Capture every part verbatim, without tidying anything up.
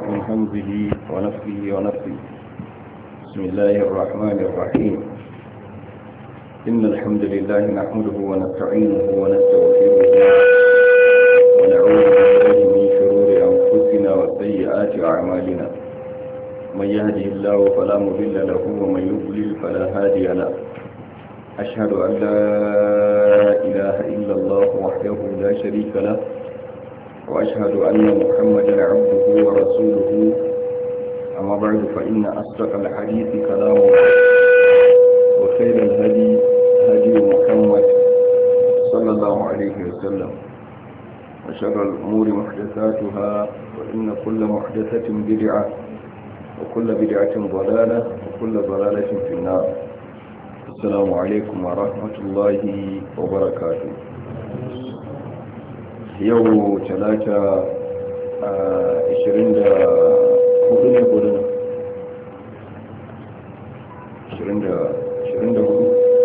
من همزه ونفخه ونفخه. بسم الله الرحمن الرحيم. إن الحمد لله نحمده ونستعينه ونستغفره ونعوذ بالله من شرور أنفسنا وسيئات أعمالنا. من يهده الله فلا مضل له ومن يضلل فلا هادي له. أشهد أن لا إله إلا الله وحده لا شريك له، وأشهد أن محمدا عبده ورسوله. أما بعد فإن أصدق الحديث كلام الله، وخير الهدي هدي محمد صلى الله عليه وسلم، وشر الأمور محدثاتها، وإن كل محدثة بدعة، وكل بدعة ضلالة، وكل ضلالة في النار. السلام عليكم ورحمة الله وبركاته. يوم ثلاثة عشرين hudu ne hudu ne ashirin da hudu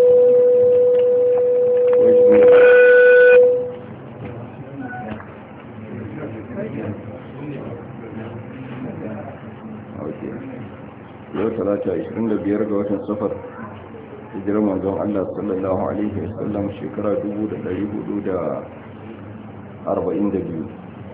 yau talata ashirin da biyar ga watan safar, hijirar manzon Allah sallallahu alaihi wasallam shekara dubu da dari hudu da arba'in da biyu.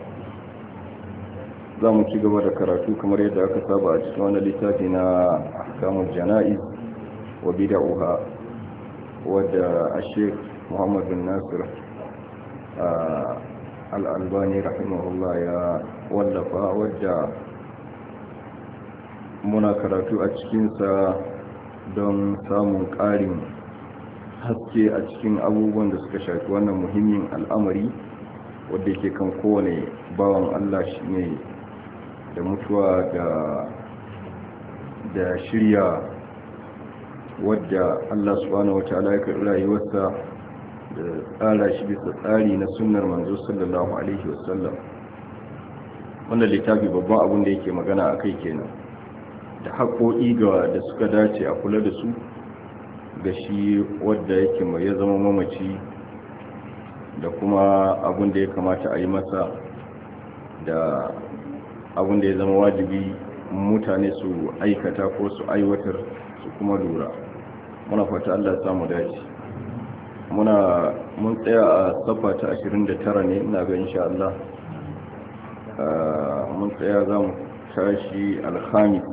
za mu ci gaba da karatu kamar yadda aka saba a cikin wani littafi na ahkamul jana'iz wa bid'uha, wadda Sheikh Muhammad bin Nasir al-Albani rahimahullah ya wallafa, wadda muna karatu a cikinsa don samun ƙarin haske a cikin abubuwan da suka shafi wannan muhimmin al'amari wadda yake kan kowane bawan Allah shi ne da mutuwa da da shirya wadda Allah subhanahu wataala ya karɓi rayuwarsa da tsara shi bisa tsari na sunnar manzo sallallahu alaihi wasallam. wannan littafi babban abin da yake magana akai kenan, da haƙoƙi ga da suka dace a kula da su ga shi wadda yake mai ya zama mamaci, da kuma abin da ya kamata a yi masa, da abin da ya zama wajibi mutane su aikata ko su aiwatar su kuma lura. muna fata Allah ya samu dace. muna mun tsaya a safa ta ashirin da tara ne ina ga insha Allah. mun tsaya za mu tashi alhamis,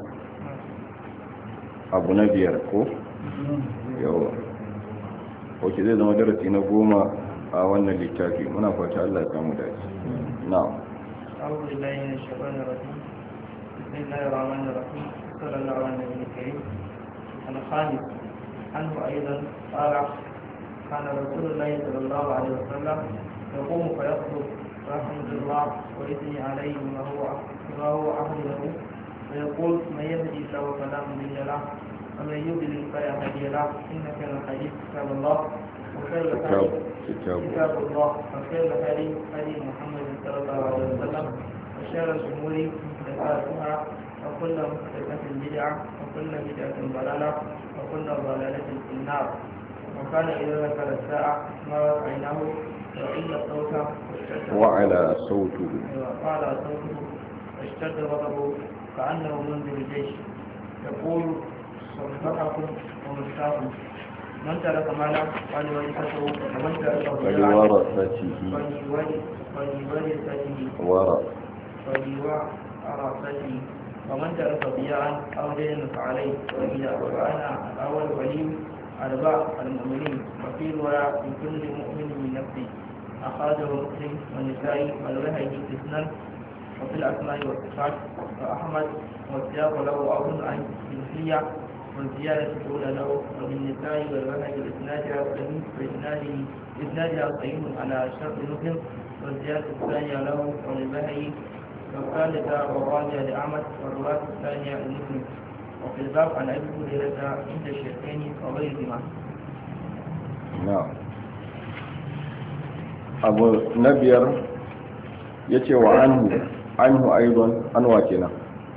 abu na biyar ko yawa wace zai zama darasi na goma a wannan littafi. muna fata Allah ya samu dace. na'am. أعوذ بالله من الشيطان الرجيم. بسم الله الرحمن الرحيم. صلى الله على النبي الكريم. الخامس عنه أيضا قال: كان رسول الله صلى الله عليه وسلم يقوم فيخطب رحمة الله ويثني عليه ما هو ما هو أهله، ويقول: من يهدي الله فلا مضل له، ومن يضلل فلا هادي له. إن كان الحديث كتاب الله، وخير الحديث كتاب الله، وخير الهدي هدي محمد صلى الله عليه وسلم، وشر الأمور محدثاتها، وكل محدثة بدعة، وكل بدعة ضلالة، وكل ضلالة في النار. وكان إذا ذكر الساعة ما عينه وإلا صوته وعلى صوته وعلى صوته واشتد غضبه كأنه منذر الجيش، يقول: صدقكم ومشتاكم. من ترك مالا فلورثته، ومن ترك فلورثته فلورثته فلورثته، ومن ترك ضياعا أو دينا فعليه. وإذا وأنا الأول ولي أرباع المؤمنين، وفي رواية لكل مؤمن من نفسه. أخرجه مسلم والنسائي والبيهقي في السنن، وفي الأسماء والصفات، وأحمد. والسياق له أظن عن جنسية، والزيادة الأولى له. وبالنسائي والبيهقي إسنادها صحيح، وإسنادها صحيح على شرط مسلم. والزيادة الثانية له وللبيهقي، والثالثة والرابعة لأحمد، والرواية الثانية لمسلم. وفي الباب عن أبي هريرة عند الشيخين وغيرهما. نعم. أبو نبير يتي وعنه عنه أيضا أنواتنا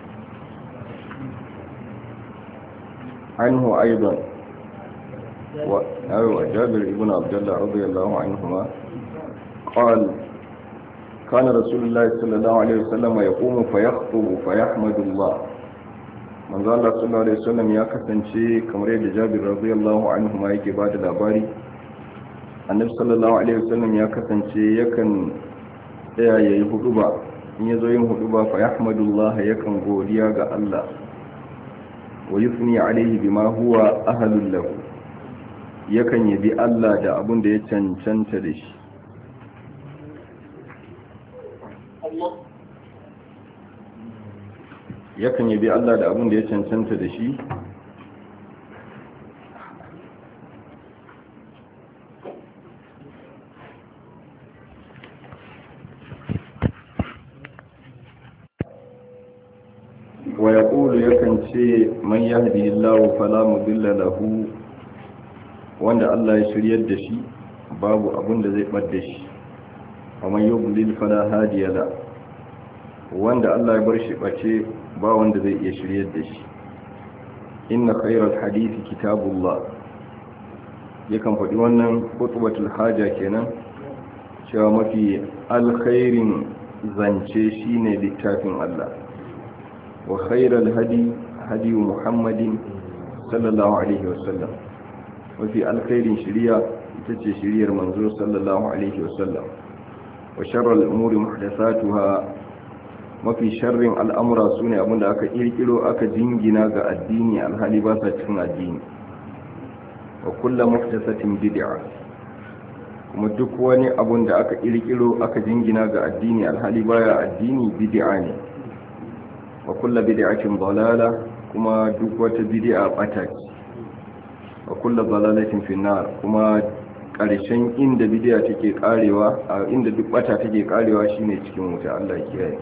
عنه أيضا و... أيوة جابر بن عبد الله رضي الله عنهما قال: كان رسول الله صلى الله عليه وسلم يقوم فيخطب فيحمد الله من قال الله صلى الله عليه وسلم يا كسنشي كما رأي جابر رضي الله عنه ما يكي بعد الأباري النبي صلى الله عليه وسلم يا كسنشي يكن يا يهدبا إن يزوين هدبا فيحمد الله يكن قوليا الله ويثني عليه بما هو أهل له يكن يبي الله دا أبن دا يتنشنت دش yakan yabi Allah da abin da ya cancanta da shi wa yaqulu yakan ce man yahdihillahu fala mudilla lahu wanda Allah ya shiryar da shi babu abin da zai bar da shi wa man yudlil fala hadiya la wanda Allah ya bar shi bace ba wanda zai iya shiryar da shi. Inna khairal hadisi kitabullah yakan faɗi wannan khutbatul haja kenan cewa mafi alkhairin zance shine littafin Allah wa khairal hadi hadi Muhammadin sallallahu alaihi wasallam mafi alkhairin shiriya ita ce shiriyar manzo sallallahu alaihi wasallam wa sharral umuri muhdathatuha mafi sharrin al'amura su ne abinda aka kirkiro aka jingina ga addini alhali ba sa cikin addini wa kulla muhdathatin bid'a kuma duk wani abun da aka kirkiro aka jingina ga addini alhali baya addini bid'a ne wa kulla bid'atin dalala kuma duk wata bid'a bata ce wa kulla dalalatin fi nar kuma karshen inda bid'a take karewa inda duk bata take karewa shine cikin wuta Allah ya kiyaye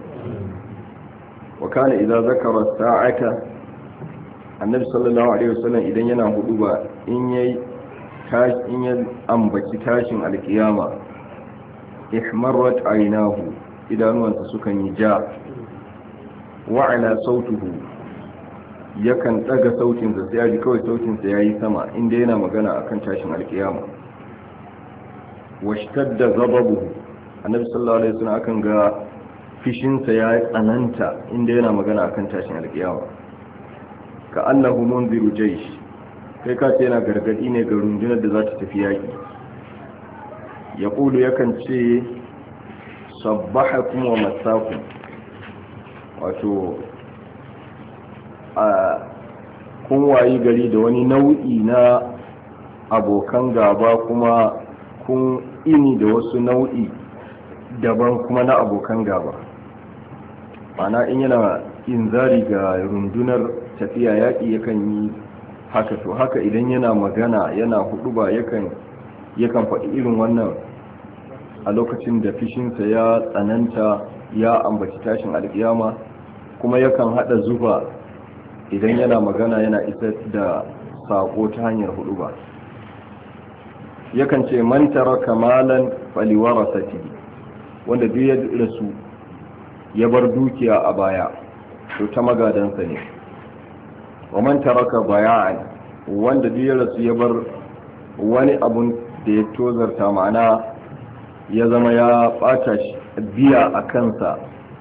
وكان إذا ذكر الساعة النبي صلى الله عليه وسلم إذا ينا هدوبا إن يي تاش إن يأمبكي تاشن على القيامة احمرت عيناه إذا نوانت سكن يجاء وعلى صوته yakan daga sautinsa sai ya ji kawai sautinsa ya yi sama inda yana magana akan tashin alkiyama washtadda ghadabuhu annabi sallallahu alaihi wasallam akan ga fishinsa ya tsananta inda yana magana akan tashin alkiyawa ka annahu munziru jaysh kai ka ce yana gargadi ne ga rundunar da za ta tafi yaki ya kulu yakan ce sabbahakum wa masakum wato a kun wayi gari da wani nau'i na abokan gaba kuma kun ini da wasu nau'i daban kuma na abokan gaba. Mana in yana inzari ga rundunar tafiya yaƙi yakan yi haka, to haka idan yana magana yana huduba yakan yakan faɗi irin wannan a lokacin da fishinsa ya tsananta ya ambaci tashin alƙiyama, kuma yakan haɗa zuba idan yana magana yana isar da saƙo ta hanyar huduba. Yakan ce man taraka malan faliwarasati, wanda duk ya rasu ya bar dukiya a baya to ta magadansa ne. Wa man taraka baya'an, wanda duk ya rasu ya bar wani abun da ya tozarta, ma'ana ya zama ya bata biya a kansa,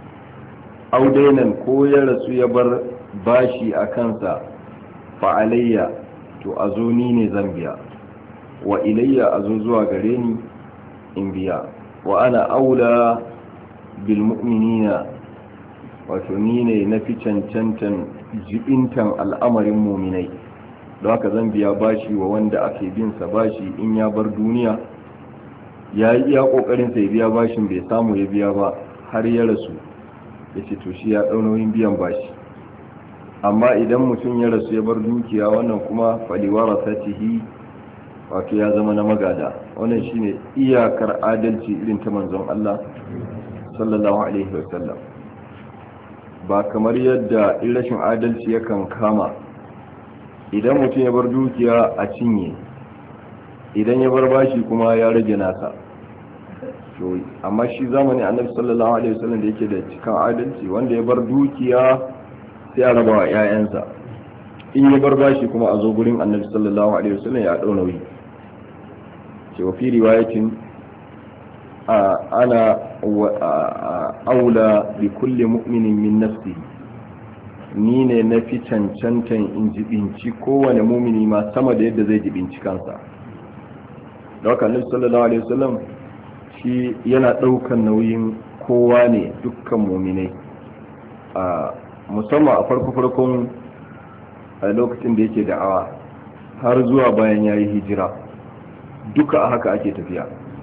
audainan ko ya rasu ya bar bashi a kansa, fa alayya, to a zo ni ne zan biya, wa ilayya a zo zuwa gare ni in biya, wa ana aula bil mu'minina, wato ni ne na fi cancantan jibintan al'amarin muminai, don haka zan biya bashi wa wanda ake bin sa bashi in ya bar duniya, ya yi iya kokarin sa ya biya bashin bai samu ya biya ba har ya rasu, ya ce to shi ya ɗau nauyin biyan bashi. Amma idan mutum ya rasu ya bar dukiya, wannan kuma faliwara satihi, wato ya zama na magada. Wannan shine iyakar adalci irin ta manzon Allah sallallahu alaihi wasallam, ba kamar yadda in rashin adalci yakan kama idan mutum ya bar dukiya a cinye, idan ya bar bashi kuma ya rage nasa. to amma shi zamanin annabi sallallahu alaihi wasallam da yake da cikin adalci, wanda ya bar dukiya sai a raba wa ƴaƴansa, in ya bar bashi kuma a zo gurin annabi sallallahu alaihi wasallam ya dau nauyi. ce wa fi riwayatin ana aula bi kulli mu'minin min nafsihi, ni ne na fi cancantan in jibinci kowane mumini ma sama da yadda zai jibinci kansa. da haka annabi sallallahu alaihi wasallam shi yana daukan nauyin kowa ne, dukkan muminai, a musamman a farko farkon a lokacin da yake da'awa har zuwa bayan yayi hijira, duka a haka ake tafiya.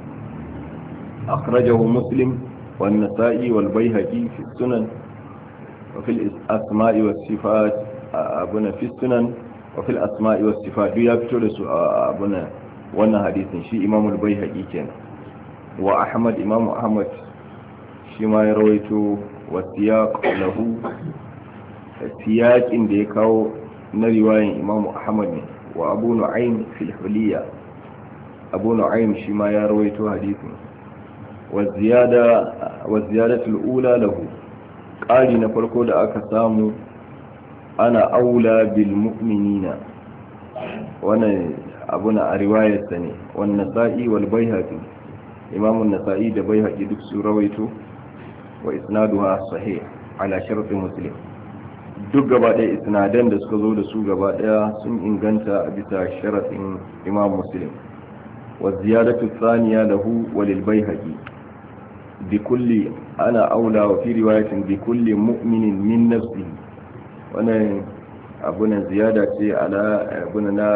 akhrajahu muslim wan nasa'i wal baihaqi fi sunan wa fil asma'i was sifat abuna fi sunan wa fil asma'i was sifat ya fito da su abuna wannan hadisin shi Imam al-Baihaqi kenan. wa Ahmad Imam Ahmad shi ma ya rawaito wa siyaq lahu, siyaqin da ya kawo na riwayan Imam Ahmad ne. wa Abu Nu'aym fil Huliyya, Abu Nu'aym shi ma ya rawaito hadisin. wa ziyada wa ziyadatu al-ula lahu, qali na farko da aka samu ana aula bil mu'minina, wannan abuna a riwayarsa ne. wan nasa'i wal baihaqi, Imam an-nasa'i da baihaqi duk su rawaito. wa isnaduha sahih ala shart muslim, duk gaba ɗaya isnadan da suka zo da su gaba ɗaya sun inganta a bisa sharatin Imam Muslim. wa ziyadatu thaniya lahu wa lil baihaqi bi kulli ana aula, wa fi riwayatin bi kulli mu'minin min nafsihi, wannan abuna ziyada ce ala abuna na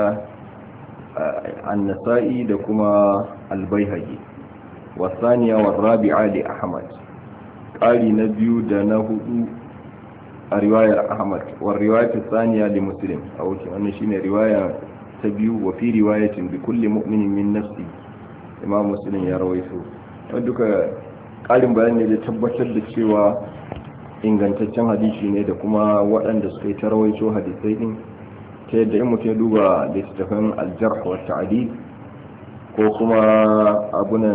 an-nasa'i da kuma al-baihaqi. wa thaniya wa rabi'a li ahmad, qali na biyu da na hudu a riwayar ahmad. wa riwayatu thaniya li muslim, a wuce wannan shine riwaya ta biyu. wa fi riwayatin bi kulli mu'minin min nafsi, imam muslim ya rawaito. wannan duka ƙarin bayani ne da tabbatar da cewa ingantaccen hadisi ne, da kuma waɗanda suka yi ta rawaito hadisai din, ta yadda in mutum ya duba littattafan aljarh wa ta'dil ko kuma abuna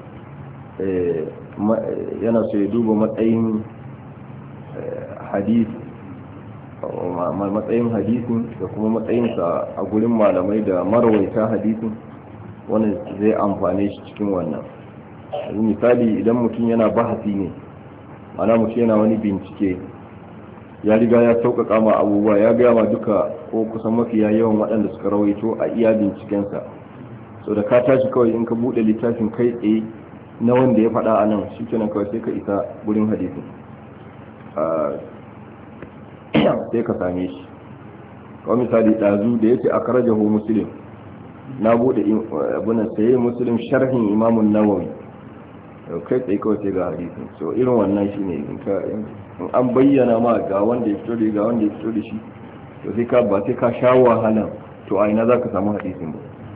yana so ya duba matsayin hadisi, matsayin hadisin da kuma matsayinsa a gurin malamai da marawaita hadisin, wannan zai amfane shi cikin wannan. misali idan mutum yana bahasi ne, ana mutum yana wani bincike, ya riga ya sauƙaƙa ma abubuwa, ya gaya ma duka ko kusan mafiya yawan waɗanda suka rawaito a iya bincikensa. so da ka tashi kawai in ka buɗe littafin kai tsaye na wanda ya faɗa a nan, shi kenan kawai sai ka isa gurin hadisin, sai ka same shi. kawai misali ɗazu da yake a karajahu muslim, na buɗe abunan saye muslim sharhin imamun nawawi, kai tsaye kawai sai ga hadisin. so irin wannan shi ne in an bayyana ma ga wanda ya fito da ga wanda ya fito da shi, to sai ka ba sai ka sha wahala to a ina za ka samu hadisin ba.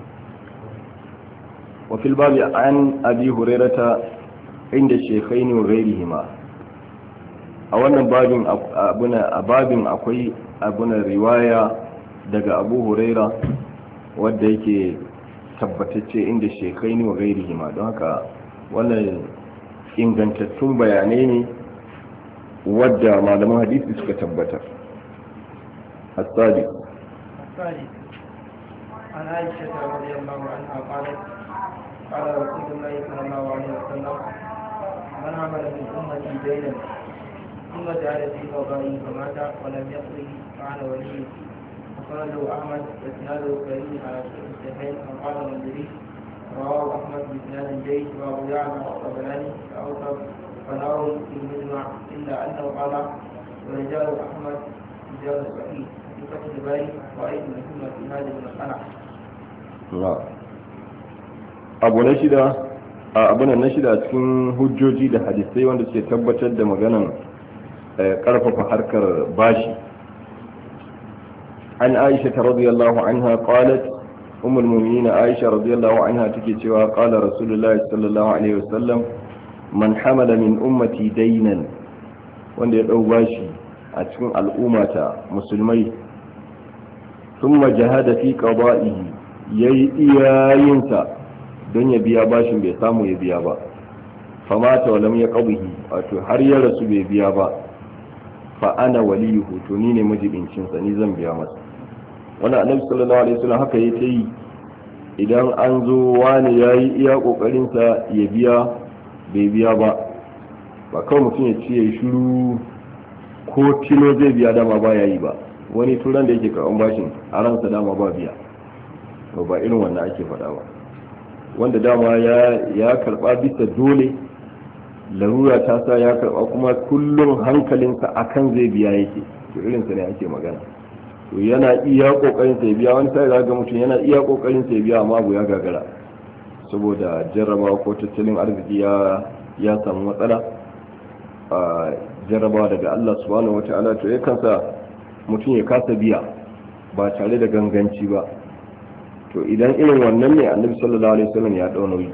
wa fil babi an abi hurairata inda shaykhaini wa ghayrihima, a wannan babin abuna a babin akwai abuna riwaya daga Abu Huraira wanda yake tabbatacce inda shaykhaini wa ghayrihima, don haka wannan ingantattun bayanai ne wadda malaman hadisi suka tabbatar. الثالث الثالث عن عائشة رضي الله عنها قالت قال رسول الله صلى الله عليه وسلم من عمل من أمتي دينا ثم جعل في قضائه فمات ولم يقضه فعن وليه. وقاله أحمد وإسناده كريم على شيخ الصحيحين. وقال المنذري رواه أحمد بإسناد جيد وأبو يعلى والطبراني فأوصف فناه في المجمع إلا أنه قال ورجال أحمد رجال صحيح في فتح الباري وأيضا ثم في هذه المسألة. نعم. abu na shida abunan na shida cikin hujjoji da hadisai wanda suke tabbatar da maganan karfafa harkar bashi. an aisha ta radiyallahu anha qalat, ummul mu'minin aisha radiyallahu anha take cewa qala rasulullahi sallallahu alaihi wasallam man hamala min ummati daynan, wanda ya dau bashi a cikin al'ummata musulmai, thumma jahada fi qada'ihi, yayi iyayinsa don ya biya bashin bai samu ya biya ba, famata wa lam yaqbihi, wato har ya rasu bai biya ba, fa ana waliyuhu, to ni ne majibincin sa, ni zan biya masa. wannan annabi sallallahu alaihi wasallam haka yayi yi, idan an zo wani yayi iya kokarin sa ya biya bai biya ba ba kawai mutum ya ce ya yi shiru ko tilo zai biya dama ba ya yi ba. Wani turan da yake karɓar bashin a ransa dama ba biya, ba irin wannan ake faɗa ba. Wanda dama ya karɓa bisa dole, larura ta sa ya karɓa kuma kullum hankalinsa akan zai biya yake, to irinsa ne ake magana. To yana iya kokarin sai biya, wani sai ga mutum yana iya kokarin sai biya amma abu ya gagara saboda jarrabawa ko tattalin arziki ya ya samu matsala a jarrabawa daga Allah subhanahu wataala, to ya kansa mutum ya kasa biya ba tare da ganganci ba. To idan irin wannan ne annabi sallallahu alaihi wasallam ya dau nauyi.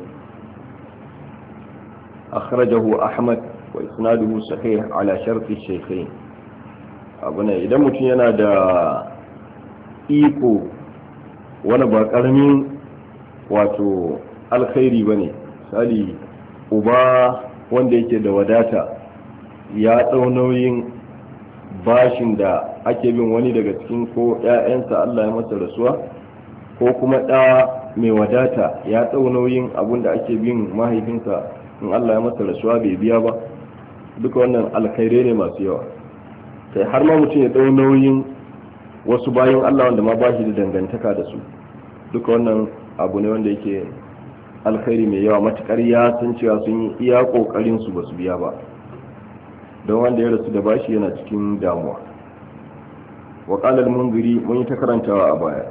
akhrajahu ahmad wa isnaduhu sahih ala sharti shaykhain. abuna idan mutum yana da iko wani ba karamin wato alkhairi bane, misali uba wanda yake da wadata ya dau nauyin bashin da ake bin wani daga cikin ko ƴaƴansa Allah ya masa rasuwa, ko kuma ɗa mai wadata ya dau nauyin abun da ake bin mahaifinsa in Allah ya masa rasuwa bai biya ba, duka wannan alkhairai ne masu yawa. sai har ma mutum ya dau nauyin wasu bayan Allah wanda ma bashi da dangantaka da su, duka wannan abu ne wanda yake alkhairi mai yawa matukar ya san cewa sun yi iya kokarin su basu biya ba, don wanda ya rasu da bashi yana cikin damuwa. wa qala al-munziri mun yi ta karantawa a baya,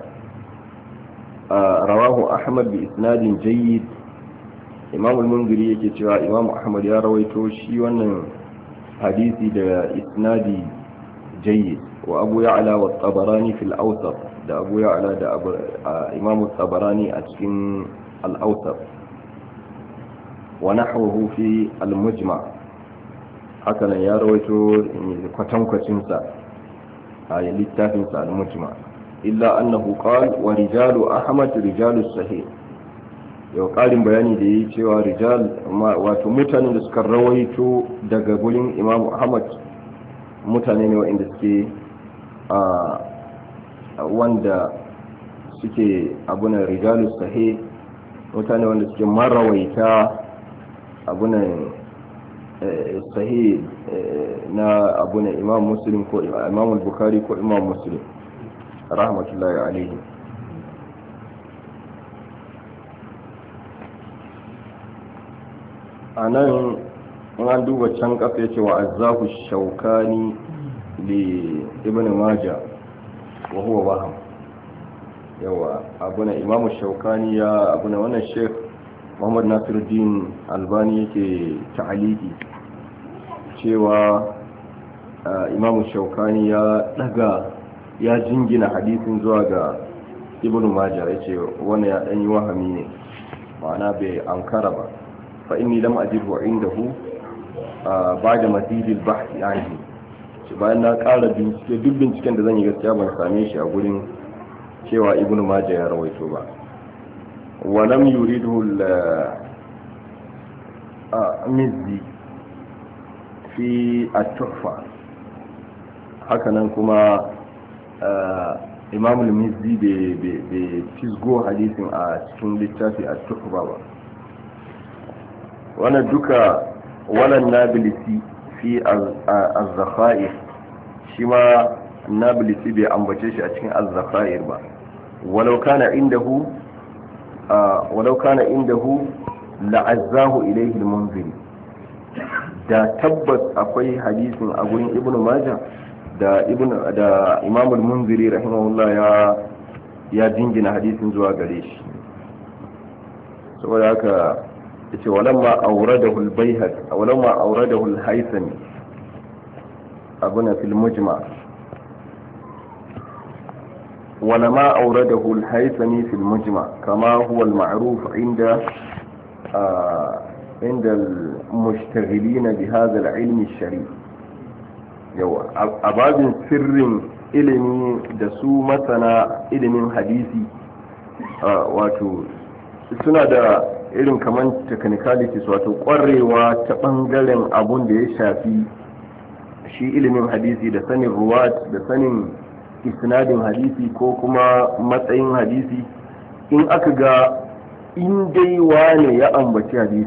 rawahu ahmad bi isnadin jayyid. imam al-munziri yake cewa imam ahmad ya rawaito shi wannan hadisi da isnadi jayyid, wa abu ya'la wa tabarani fil awsat, da abu ya'la da imam tabarani a cikin al-awsat, wa nahwuhu fi al-mujma', haka nan ya rawaito kwatankwacin sa a littafin sa al-mujma', illa annahu qala wa rijalu ahmad rijalus sahih. yau ƙarin bayani da yi cewa rijal wato mutanen da suka rawaito daga gurin imamu ahmad mutane ne wa'inda suke a wanda suke abunan rijalus sahih, mutane wanda suke marawaita abunan sahih na abunan imam muslim ko imam al-bukhari ko imam muslim rahmatullahi alaihi. a nan an duba can kafa yace wa azzahu shaukani li ibn majah wa huwa waham. yawa abuna imamu shaukani ya abuna wannan sheikh muhammad nasiruddin albani yake ta'aliki cewa imamu shaukani ya daga ya jingina hadisin zuwa ga ibn majah, yace wannan ya dan yi wahami ne, ma'ana bai ankara ba. فإني لم أجده عنده بعد مزيد البحث عنه. bayan na ƙara bincike, duk binciken da zan yi gaskiya ban same shi a gurin cewa ibnu majah ya rawaito ba. wa lam yuridu al-mizzi fi at-tuhfa, hakanan kuma imam al-mizzi bai fisgo hadisin a cikin littafi at-tuhfa ba. wannan duka wannan nabilisi fi az-zakhair, shi ma nabilisi bai ambace shi a cikin az-zakhair ba. walau kana indahu walau kana indahu la'azzahu ilayhi al-munziri, da tabbas akwai hadisin a gurin ibnu majah da ibnu da imam al-munziri rahimahullah ya ya jingina hadisin zuwa gare shi. saboda haka yace walamma awradahu al-bayhaqi walamma awradahu al-haythami abuna fil mujma' walamma awradahu al-haythami fil mujma' kama huwa al-ma'ruf 'inda عند المشتغلين بهذا العلم الشريف. yawa ababin sirrin ilimi da su masana ilimin hadisi wato suna da irin kaman technicalities, wato kwarewa ta bangaren abun da ya shafi shi ilimin hadisi da sanin ruwat da sanin isnadin hadisi ko kuma matsayin hadisi. in aka ga in dai wane ya ambaci hadisi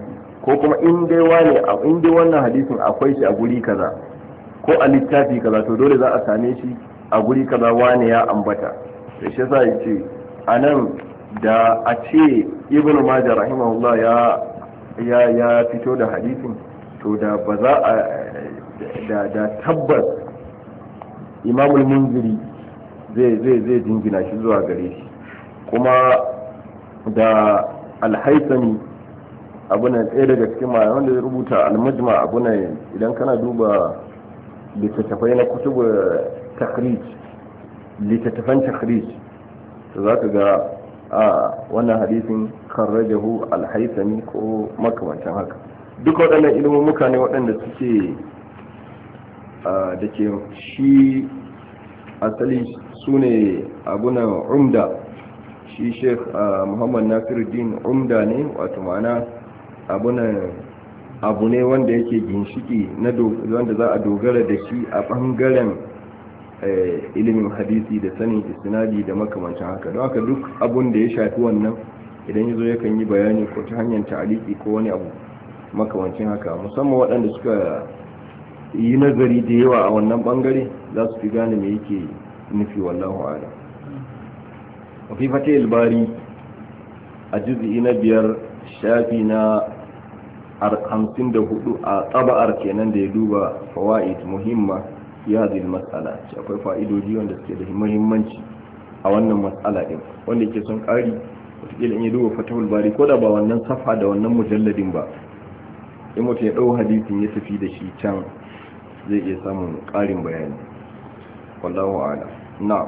ko kuma in dai wane in dai wannan hadisin akwai shi a guri kaza ko a littafi kaza to dole za a same shi a guri kaza wane ya ambata. da shi yasa yace anan da a ce ibnu majah rahimahullah ya ya ya fito da hadisin to da ba za a da da tabbas imamul munziri zai zai zai jingina shi zuwa gare shi, kuma da al-haythami abuna ɗaya daga cikin malaman da ya rubuta al-majma abuna idan kana duba littattafai na kutubu takhrij littattafan takhrij to zaka ga a wannan hadisin kharrajahu al-haythami ko makamantan haka. duk waɗannan ilmumuka ne waɗanda suke da ke shi asali su ne abunan umda, shi sheikh muhammad nasiruddin umda ne, wato ma'ana abunan abu ne wanda yake ginshiki na wanda za a dogara da shi a ɓangaren ilimin hadisi da sanin istinadi da makamancin haka. don haka duk abun da ya shafi wannan idan yazo yakan yi bayani ko ta hanyar ta'aliki ko wani abu makamancin haka, musamman waɗanda suka yi nazari da yawa a wannan bangare za su fi gane me yake nufi, wallahu a'lam. fi fatih al-bari a juz'i na biyar shafi na hamsin da hudu a tsaba'ar kenan da ya duba fawaid muhimma ya hadhihi al-mas'ala, akwai fa'idoji wanda suke da muhimmanci a wannan mas'ala din, wanda yake son ƙari wataƙila in ya duba fatahul bari ko da ba wannan safa da wannan mujalladin ba, in mutum ya ɗau hadisin ya tafi da shi can zai iya samun ƙarin bayani, wallahu a'lam. na'am.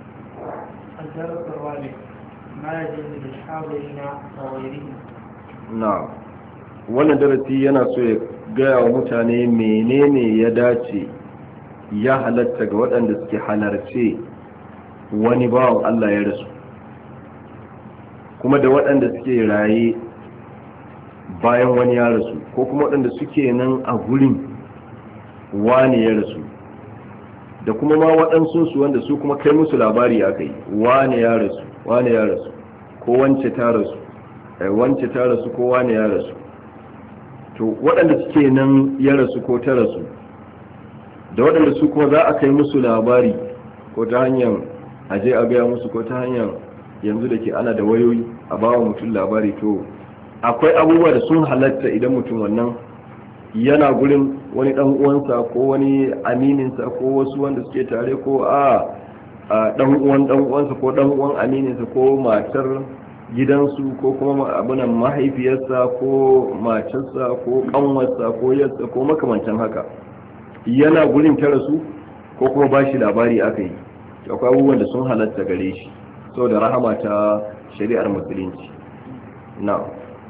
na'am wannan darasi yana so ya gaya wa mutane menene ya dace ya halatta ga waɗanda suke halarce wani bawan Allah ya rasu, kuma da waɗanda suke raye bayan wani ya rasu, ko kuma waɗanda suke nan a gurin wani ya rasu, da kuma ma waɗansu su wanda su kuma kai musu labari aka yi wani ya rasu wani ya rasu ko wance ta rasu wance ta rasu ko wani ya rasu. to waɗanda suke nan ya rasu ko ta rasu da waɗanda su kuma za a kai musu labari ko ta hanyar aje a gaya musu ko ta hanyar yanzu da ke ana da wayoyi a bawa mutum labari, to akwai abubuwa da sun halatta idan mutum wannan yana gurin wani dan uwansa ko wani amininsa ko wasu wanda suke tare, ko a dan uwan dan uwansa ko dan uwan amininsa ko matar gidansu ko kuma abunan mahaifiyarsa ko matarsa ko kanwarsa ko yarsa ko makamantan haka yana gurin ta rasu ko kuma ba shi labari aka yi, akwai abubuwan da sun halatta gare shi saboda rahama ta shari'ar musulunci. na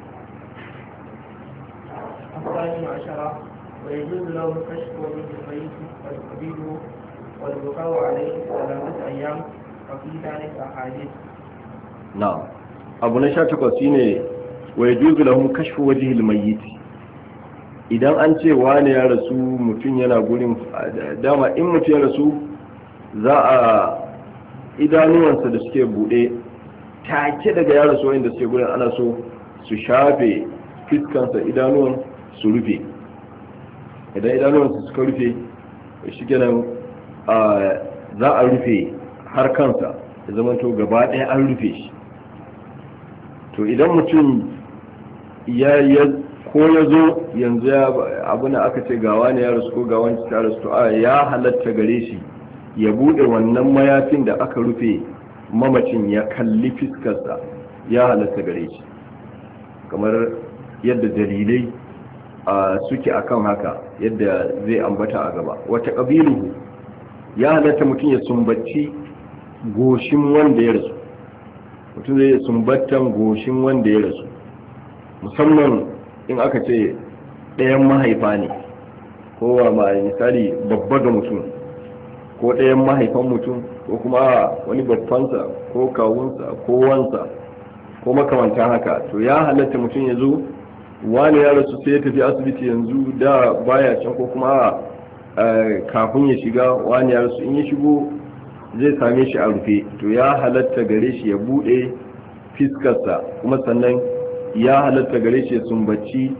الثاني عشر ويجوز له كشف وجه الميت وتقبيله والبقاء عليه ثلاثة أيام وفي ذلك أحاديث. نعم. abu na sha takwas shine wa yajuzu lahum kashfu wajhi al-mayyit. idan an ce wani ya rasu mutum yana gurin, dama in mutum ya rasu za a idanuwansa da suke bude take daga ya rasu wanda suke gurin ana so su shafe fiskansa, idanuwan su rufe. idan idanuwansa suka rufe shi kenan za a rufe har kansa ya zamanto gaba ɗaya an rufe shi. to idan mutum ya ko ya zo yanzu ya abu na aka ce gawa ne ya rasu ko gawan ta rasu, to a ya halatta gare shi ya bude wannan mayafin da aka rufe mamacin ya kalli fiskarsa, ya halatta gare shi, kamar yadda dalilai suke akan haka yadda zai ambata a gaba. wata ƙabiluhu ya halatta mutum ya sumbaci goshin wanda ya rasu, mutum zai sumbatan goshin wanda ya rasu, musamman in aka ce ɗayan mahaifa ne, kowa ma misali babba ga mutum ko ɗayan mahaifan mutum ko kuma wani babbansa ko kawunsa ko wansa ko makamantan haka, to ya halatta mutum ya zo wani ya rasu sai ya tafi asibiti yanzu da baya can, ko kuma kafin ya shiga wani ya rasu, in ya shigo zai same shi a rufe, to ya halatta gare shi ya bude fiskarsa, kuma sannan ya halatta gare shi ya sumbaci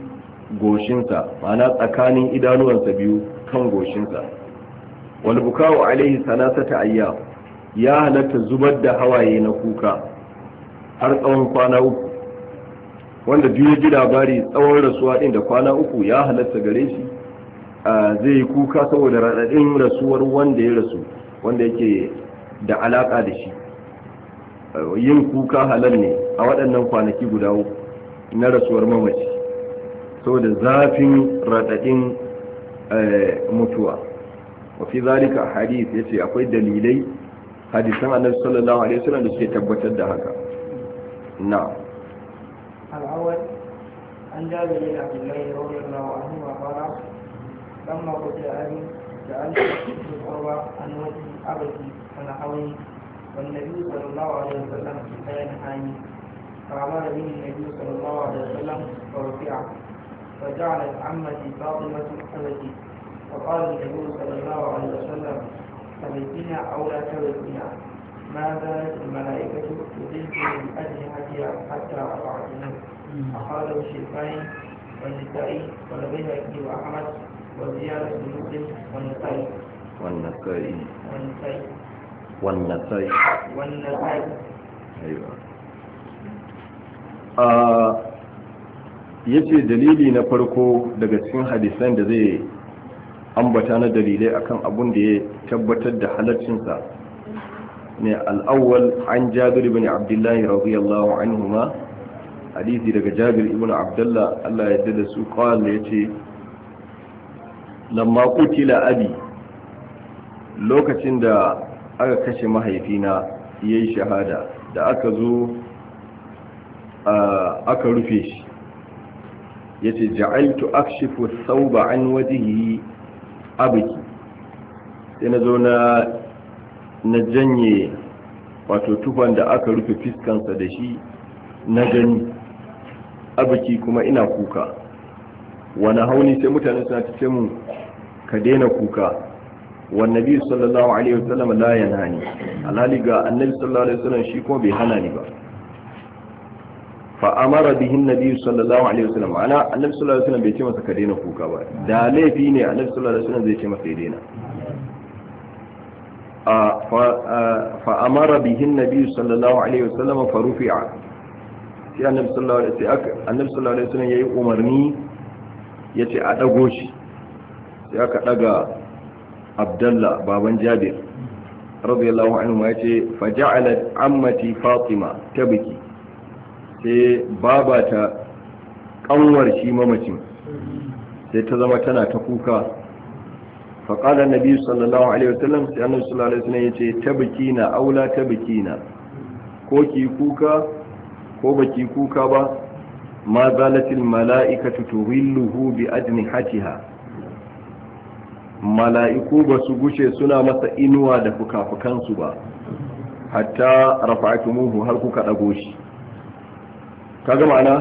goshinsa, ma'ana tsakanin idanuwansa biyu kan goshinsa. wal buka'u alaihi salasata ayyam, ya halatta zubar da hawaye na kuka har tsawon kwana uku. wanda duk ya ji labari tsawon rasuwa din da kwana uku, ya halatta gare shi zai yi kuka saboda raɗaɗin rasuwar wanda ya rasu, wanda yake da alaƙa da shi. yin kuka halal ne a waɗannan kwanaki guda uku na rasuwar mamaci saboda zafin raɗaɗin mutuwa. wafi zalika hadith yace akwai dalilai hadisan annabi sallallahu alaihi wasallam da suke tabbatar da haka. na'am. al-awwal an jabir bin abdullah radiyallahu anhu qala lamma qutila ali ja'altu al-qurba an wajhi abati wa nahwi والنبي صلى الله عليه وسلم فينهاني فأمر به النبي صلى الله عليه وسلم فرفع فجعلت عمتي فاطمة تبكي فقال النبي صلى الله عليه وسلم تبكينا أو لا تبكينا ما زالت الملائكة تدلني بأجنحتها حتى رفعتني. أخرجه الشيخين والنسائي والبيهقي وأحمد وزيادة بن مسلم والنسائي والنسائي والنسائي والنسائي والنسائي أيوة. آه yace dalili na farko daga cikin hadisan da zai ambata na dalilai akan abun da ya tabbatar da halaccinsa ne al-awwal an Jabir ibn Abdullah radiyallahu anhuma, hadisi daga Jabir ibn Abdullah Allah ya yarda da su, qala yace lamma qutila abi, lokacin da aka kashe mahaifina yayi shahada, da aka zo aka rufe shi, yace ja'altu akshifu thawba an wajhihi abki, sai na zo na na janye wato tufan da aka rufe fiskansa da shi na gani, abki kuma ina kuka. wani hauni sai mutane suna ta ce mun ka daina kuka. والنبي صلى الله عليه وسلم لا ينهاني، alhali ga annabi sallallahu alaihi wasallam shi kuma bai hana ni ba. fa amara bihi annabi sallallahu alaihi wasallam, ana annabi sallallahu alaihi wasallam bai ce masa ka daina kuka ba, da laifi ne annabi sallallahu alaihi wasallam zai ce masa ya daina. fa amara bihi annabi sallallahu alaihi wasallam fa rufi'a, sai annabi sallallahu alaihi wasallam annabi sallallahu alaihi wasallam yayi umarni yace a dago shi, sai aka daga Abdullah baban Jabir radiyallahu anhu ya ce faja'alat ammati Fatima tabki, sai babata kanwar shi mamacin sai ta zama tana ta kuka. fa qala annabi sallallahu alaihi wasallam, sai annabi sallallahu alaihi wasallam yace tabkina aula tabkina, ko ki kuka ko baki kuka ba, ma zalatil mala'ikatu tuwilluhu bi ajnihatiha, mala'iku ba su gushe suna masa inuwa da fuka-fukansu ba, hatta rafa'atumuhu, har kuka dago shi. kaga ma'ana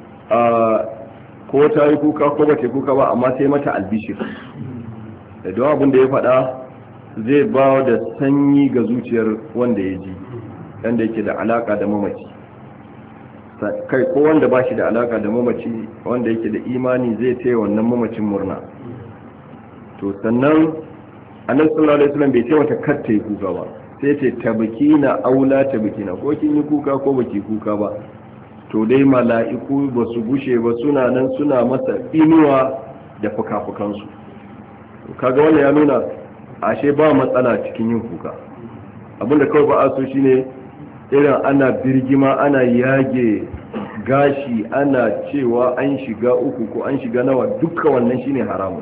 ko ta yi kuka ko ba ta yi kuka ba, amma sai mata albishir da don abin da ya faɗa zai ba da sanyi ga zuciyar wanda ya ji, wanda yake da alaka da mamaci, kai ko wanda ba shi da alaka da mamaci, wanda yake da imani zai taya wannan mamacin murna. to sannan annabi sallallahu alaihi wasallam bai ce mata kar ta yi kuka ba, sai ce tabkina aula tabkina, ko kin yi kuka ko baki kuka ba, to dai mala'iku ba su gushe ba suna nan suna masa inuwa da fuka-fukansu. kaga wannan ya nuna ashe ba matsala cikin yin kuka. abinda kawai ba a so shine irin ana birgima, ana yage gashi, ana cewa an shiga uku ko an shiga nawa, dukkan wannan shine haramun.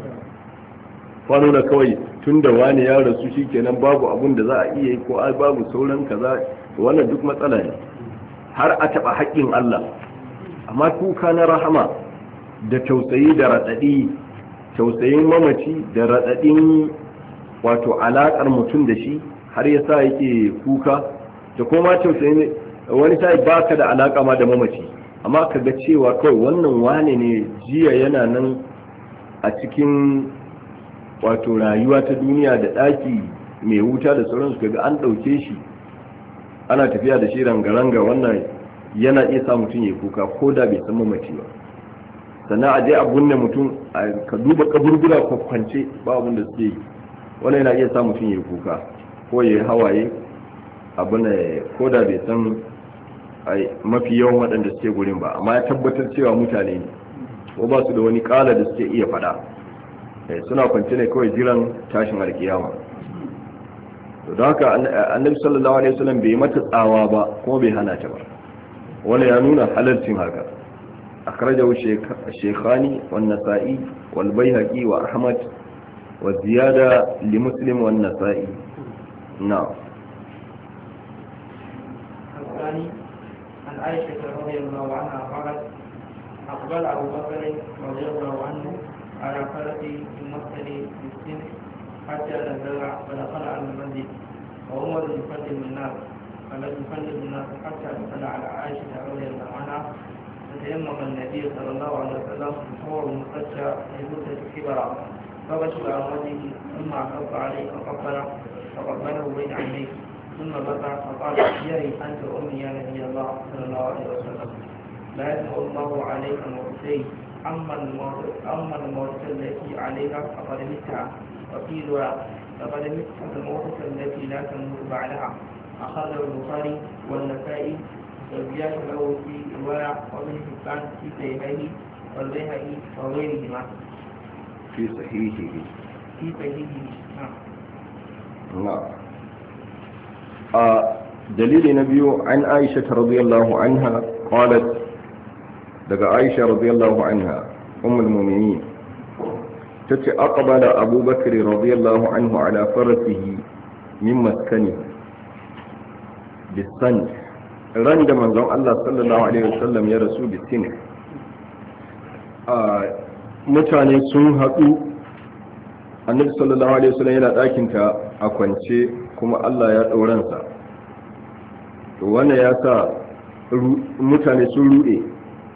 nuna kawai tun da wani ya rasu shi kenan babu abun da za a iya yi ko babu sauran kaza, wannan duk matsala ne, har a taɓa haƙƙin Allah. amma kuka na rahama da tausayi da raɗaɗi, tausayin mamaci da raɗaɗin wato alaƙar mutum da shi har ya sa yake kuka, da kuma tausayin wani sai baka da alaƙa ma da mamaci, amma ka ga cewa kawai wannan wane ne jiya yana nan a cikin wato rayuwa ta duniya da ɗaki mai wuta da sauransu, kaga an ɗauke shi ana tafiya da shi ranga-ranga, wannan yana iya sa mutum ya kuka ko da bai san mamaci ba. sannan a je a bunne mutum ka duba kaburbura kwakwance ba abin da suke yi, wani yana iya sa mutum ya yi kuka ko ya yi hawaye abin da ko da bai san mafi yawan waɗanda suke gurin ba, amma ya tabbatar cewa mutane ne ko ba su da wani kala da suke iya faɗa, suna kwance ne kawai jiran tashin alkiyama. don haka annabi sallallahu alaihi wasallam bai mata tsawa ba kuma bai hana ta ba, wani ya nuna halarcin haka. akhrajahu shaykhani wan nasa'i wal bayhaqi wa ahmad wa ziyada li muslim wan nasa'i. na'am. الثاني عن عائشة رضي الله عنها قالت أقبل أبو بكر رضي الله عنه على فرسه في مسجد بالسن حتى نزل فدخل على المسجد وعمر يفضل الناس فلم يفضل الناس حتى دخل على عائشة رضي الله عنها فتيمم النبي صلى الله عليه وسلم هو المستشفى يدوس كبرا فبشر عن وجهه ثم أخف عليه فقبل فقبله بين عينيه ثم بكى فقال يري أنت أمي يا نبي الله صلى الله عليه وسلم لا يسمع الله عليك موتين أما الموت أما الموت التي عليها فقد متها وفي رواية فقد متت الموت التي لا تموت بعدها. أخرجه البخاري والنسائي والزيادة له في رواية وابن حبان في صحيحه والبيهقي وغيرهما في صحيحه في صحيحه نعم. نعم. آه دليل نبي عن عائشة رضي الله عنها قالت daga Aisha radiyallahu anha ummul mu'minin tace aqbala Abu Bakr radiyallahu anhu ala farasihi min maskani bisan ran da manzon Allah sallallahu alaihi wasallam ya rasu bisin a mutane sun haɗu, annabi sallallahu alaihi wasallam yana ɗakin ta a kwance kuma Allah ya ɗauransa, to wannan ya sa mutane sun ruɗe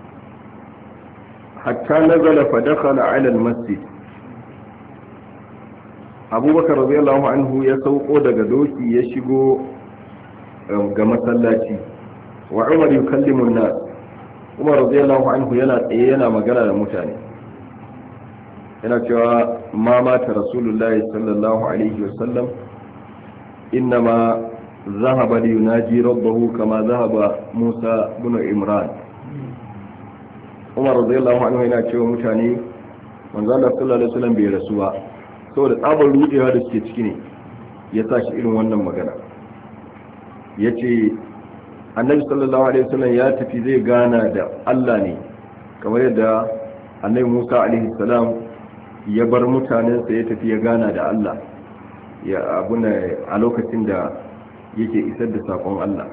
hatta nazala fa dakhala ala almasjid. Abubakar radiyallahu anhu ya sauko daga doki ya shigo ga masallaci wa Umar yukallimu an-nas. Umar radiyallahu anhu yana tsaye yana magana da mutane, yana cewa ma mata rasulullahi sallallahu alaihi wasallam innama zahaba li yunaji rabbahu kama zahaba Musa ibn Imran. Umar radiyallahu anhu yana cewa mutane manzo Allah sallallahu alaihi wasallam bai rasu ba, saboda tsabar rudewa da suke ciki ne ya sa shi irin wannan magana. Yace annabi sallallahu alaihi wasallam ya tafi zai gana da Allah ne, kamar yadda annabi Musa alaihi salam ya bar mutanensa ya tafi ya gana da Allah ya abuna a lokacin da yake isar da sakon Allah.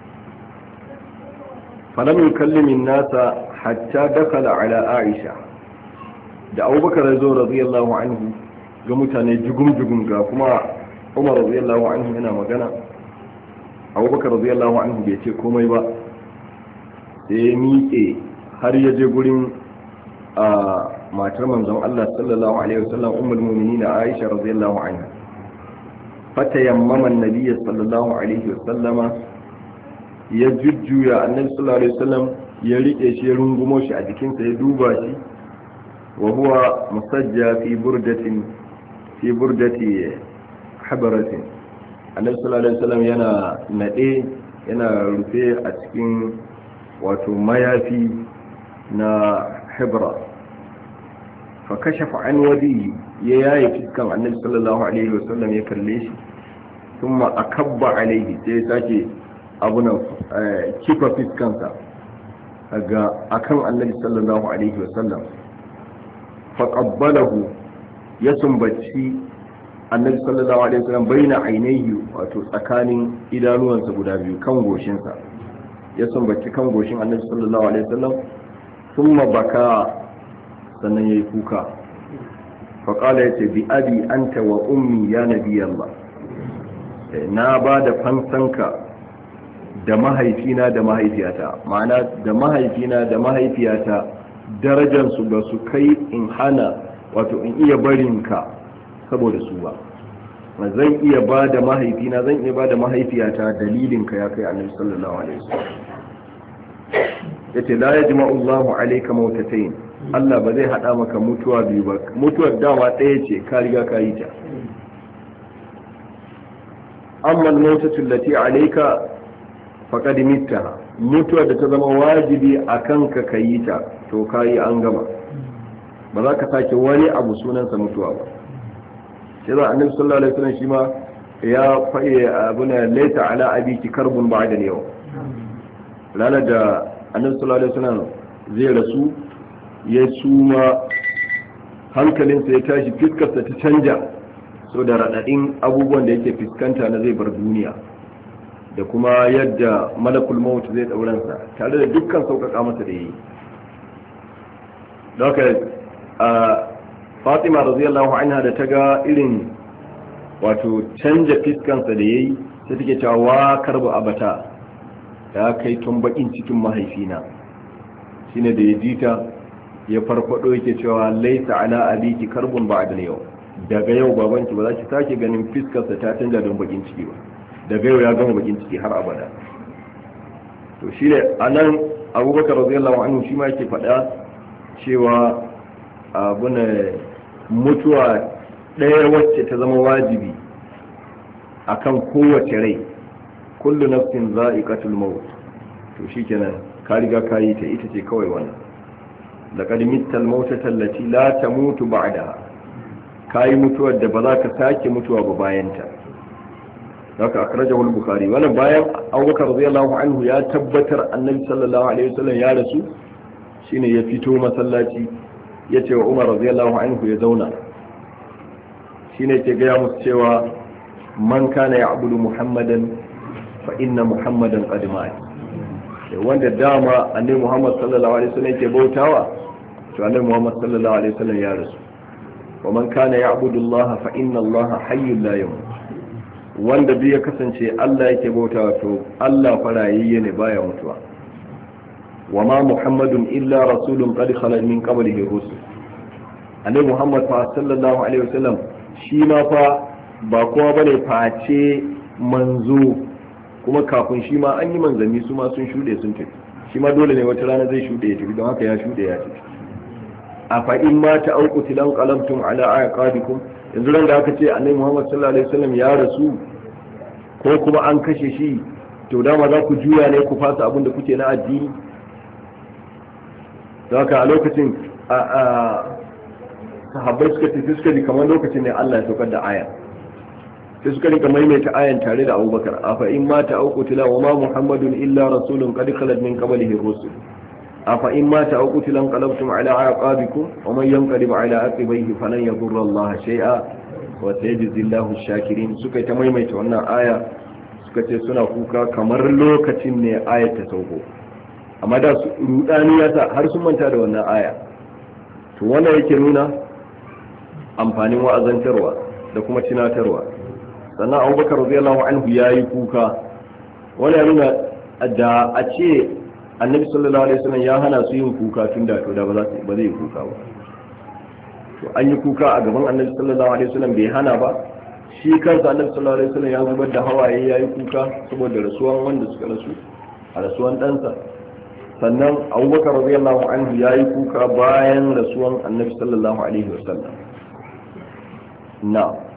falam yukallimu an-nasa hatta dakala ala Aisha. Da Abubakar yazo radiyallahu anhu ga mutane jugum jugum ga kuma Umar radiyallahu anhu yana magana, Abubakar radiyallahu anhu bai ce komai ba, sai ya miƙe har ya je gurin a matar manzon Allah sallallahu alaihi wasallam ummul mu'minin Aisha radiyallahu anha. Fatayammama an-nabiy sallallahu alaihi wasallama, ya jujjuya annabi sallallahu alaihi wasallam ya rike shi ya rungumo shi a jikinsa ya duba shi, wa huwa musajja fi burdatin fi burdati habaratin. Annabi sallallahu alaihi wasallam yana nade yana rufe a cikin wato mayafi na hibra. Fa kashafa an wadi, ya yaye fiskan annabi sallallahu alaihi wasallam ya kalle shi, thumma akabba alaihi, sai ya sake abuna kifa fiskansa ga akan annabi sallallahu alaihi wasallam. Fa qabbalahu, ya sumbaci annabi sallallahu alaihi wasallam baina ainihi, wato tsakanin idanuwansa guda biyu, kan goshinsa ya sumbaci kan goshin annabi sallallahu alaihi wasallam. Thumma baka, sannan yayi kuka. Fa qala yace bi abi anta wa ummi ya nabi Allah, na ba da fansanka da mahaifina da mahaifiyata, ma'ana da mahaifina da mahaifiyata darajarsu ba su kai in hana, wato in iya barinka saboda su ba. Zan iya ba da mahaifina, zan iya ba da mahaifiyata dalilinka ya kai annabi sallallahu alaihi wasallam. Yace la yajma'u Allahu alayka mautatayn, Allah ba zai hada maka mutuwa biyu ba, mutuwar dama ɗaya ce ka riga ka yi ta. amma al-mautatu allati alayka faqad mittaha, mutuwar da ta zama wajibi akan ka kayi ta to kayi an gama, ba za ka sake wani abu sunansa mutuwa ba. sai da annabi sallallahu alaihi wasallam shi ma ya faɗi abuna laita ala abiki karbun ba'da yau, ranar da annabi sallallahu alaihi wasallam zai rasu ya suma hankalinsa ya tashi, fiskarsa ta canja so da raɗaɗin abubuwan da yake fuskanta na zai bar duniya da kuma yadda malakul maut zai ɗauransa tare da dukkan sauƙaƙa masa da yi. da haka a fatima radiyallahu anha da ta ga irin wato canja fiskansa da ya yi sai take cewa wa karba abata ya kai tun bakin cikin mahaifina, shine da ya jita ya farfado yake cewa laisa ala abiki karbun ba'da yau, daga yau babanki ba za ki sake ganin fiskarsa ta canja don bakin ciki ba, daga yau ya gama bakin ciki har abada. to shine anan abubakar radiyallahu anhu shi ma yake faɗa cewa abuna mutuwa ɗaya wacce ta zama wajibi akan kowace rai, kullu nafsin za'iqatul maut, to shikenan ka riga ka yi ta, ita ce kawai wannan. laqad mittal mautata allati la tamutu ba'daha, kayi mutuwar da ba za ka sake mutuwa ba bayan ta. haka akhrajahu al-bukhari. wannan bayan Abubakar radiyallahu anhu ya tabbatar annabi sallallahu alaihi wasallam ya rasu, shine ya fito masallaci ya ce wa Umar radiyallahu anhu ya zauna, shine ke gaya musu cewa man kana ya'budu muhammadan fa inna muhammadan qad mat, wanda dama annabi Muhammad sallallahu alaihi wasallam yake bautawa to annabi Muhammad sallallahu alaihi wasallam ya rasu. wa man kana ya'budu Allah fa inna Allah hayyul la yamut, wanda duk ya kasance Allah yake bautawa to Allah farayayye ne baya mutuwa. wa ma muhammadun illa rasulun qad khala min qablihi rusul, annabi Muhammad sallallahu alaihi wasallam shi ma fa ba kowa bane face manzo, kuma kafin shi ma an yi manzanni su ma sun shuɗe sun tafi, shi ma dole ne wata rana zai shuɗe ya tafi, don haka ya shuɗe ya tafi. a fa'in ma ta auku tilan qalamtum ala aqabikum, yanzu ran da aka ce annabi Muhammad sallallahu alaihi wasallam ya rasu ko kuma an kashe shi, to dama za ku juya ne ku fasa abin da kuke na addini. don haka a lokacin a sahabbai suka tafi suka ji kamar lokacin ne Allah ya saukar da aya, sai suka rika maimaita ayan tare da Abubakar, afa in mata au qutila wa ma muhammadun illa rasulun qad khalat min qablihi rusul afa in mata au qutila qalabtum ala aqabikum wa man yanqalib ala aqibihi falan yadurra Allah shay'a wa sayajzi Allahu ash-shakirin. suka ta maimaita wannan aya, suka ce suna kuka kamar lokacin ne ayat ta sauko, amma da su rudani ya sa har sun manta da wannan aya. to wannan yake nuna amfanin wa'azantarwa da kuma tunatarwa. sannan Abubakar radiyallahu anhu yayi kuka, wani nuna da a ce annabi sallallahu alaihi wasallam ya hana su yin kuka tun da to da ba za su ba zai kuka ba. to an yi kuka a gaban annabi sallallahu alaihi wasallam bai hana ba, shi kansa annabi sallallahu alaihi wasallam ya zubar da hawaye yayi kuka saboda rasuwan wanda suka rasu a rasuwan ɗansa. sannan Abubakar radiyallahu anhu yayi kuka bayan rasuwan annabi sallallahu alaihi wasallam. na'am.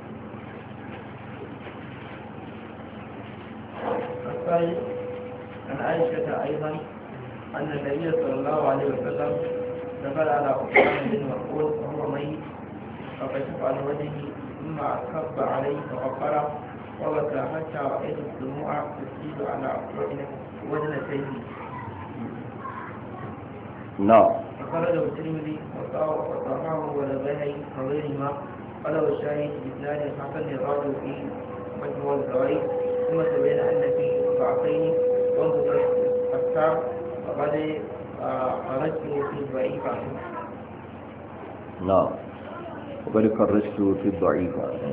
عن عائشة أيضا أن النبي صلى الله عليه وسلم دخل على عثمان بن مسعود وهو ميت فكشف عن وجهه ثم أكب عليه فغفره وبكى حتى رأيت الدموع تسيل على وجنتيه. نعم. أخرجه الترمذي وصححه والبيهقي وغيرهما. قال الشاهد بإسناد حسن الراجل في مجموع الزوائد. ثم تبين أن في ضعفين وانظر الأفكار وقد خرجته في الضعيف. نعم وقد خرجته في الضعيف.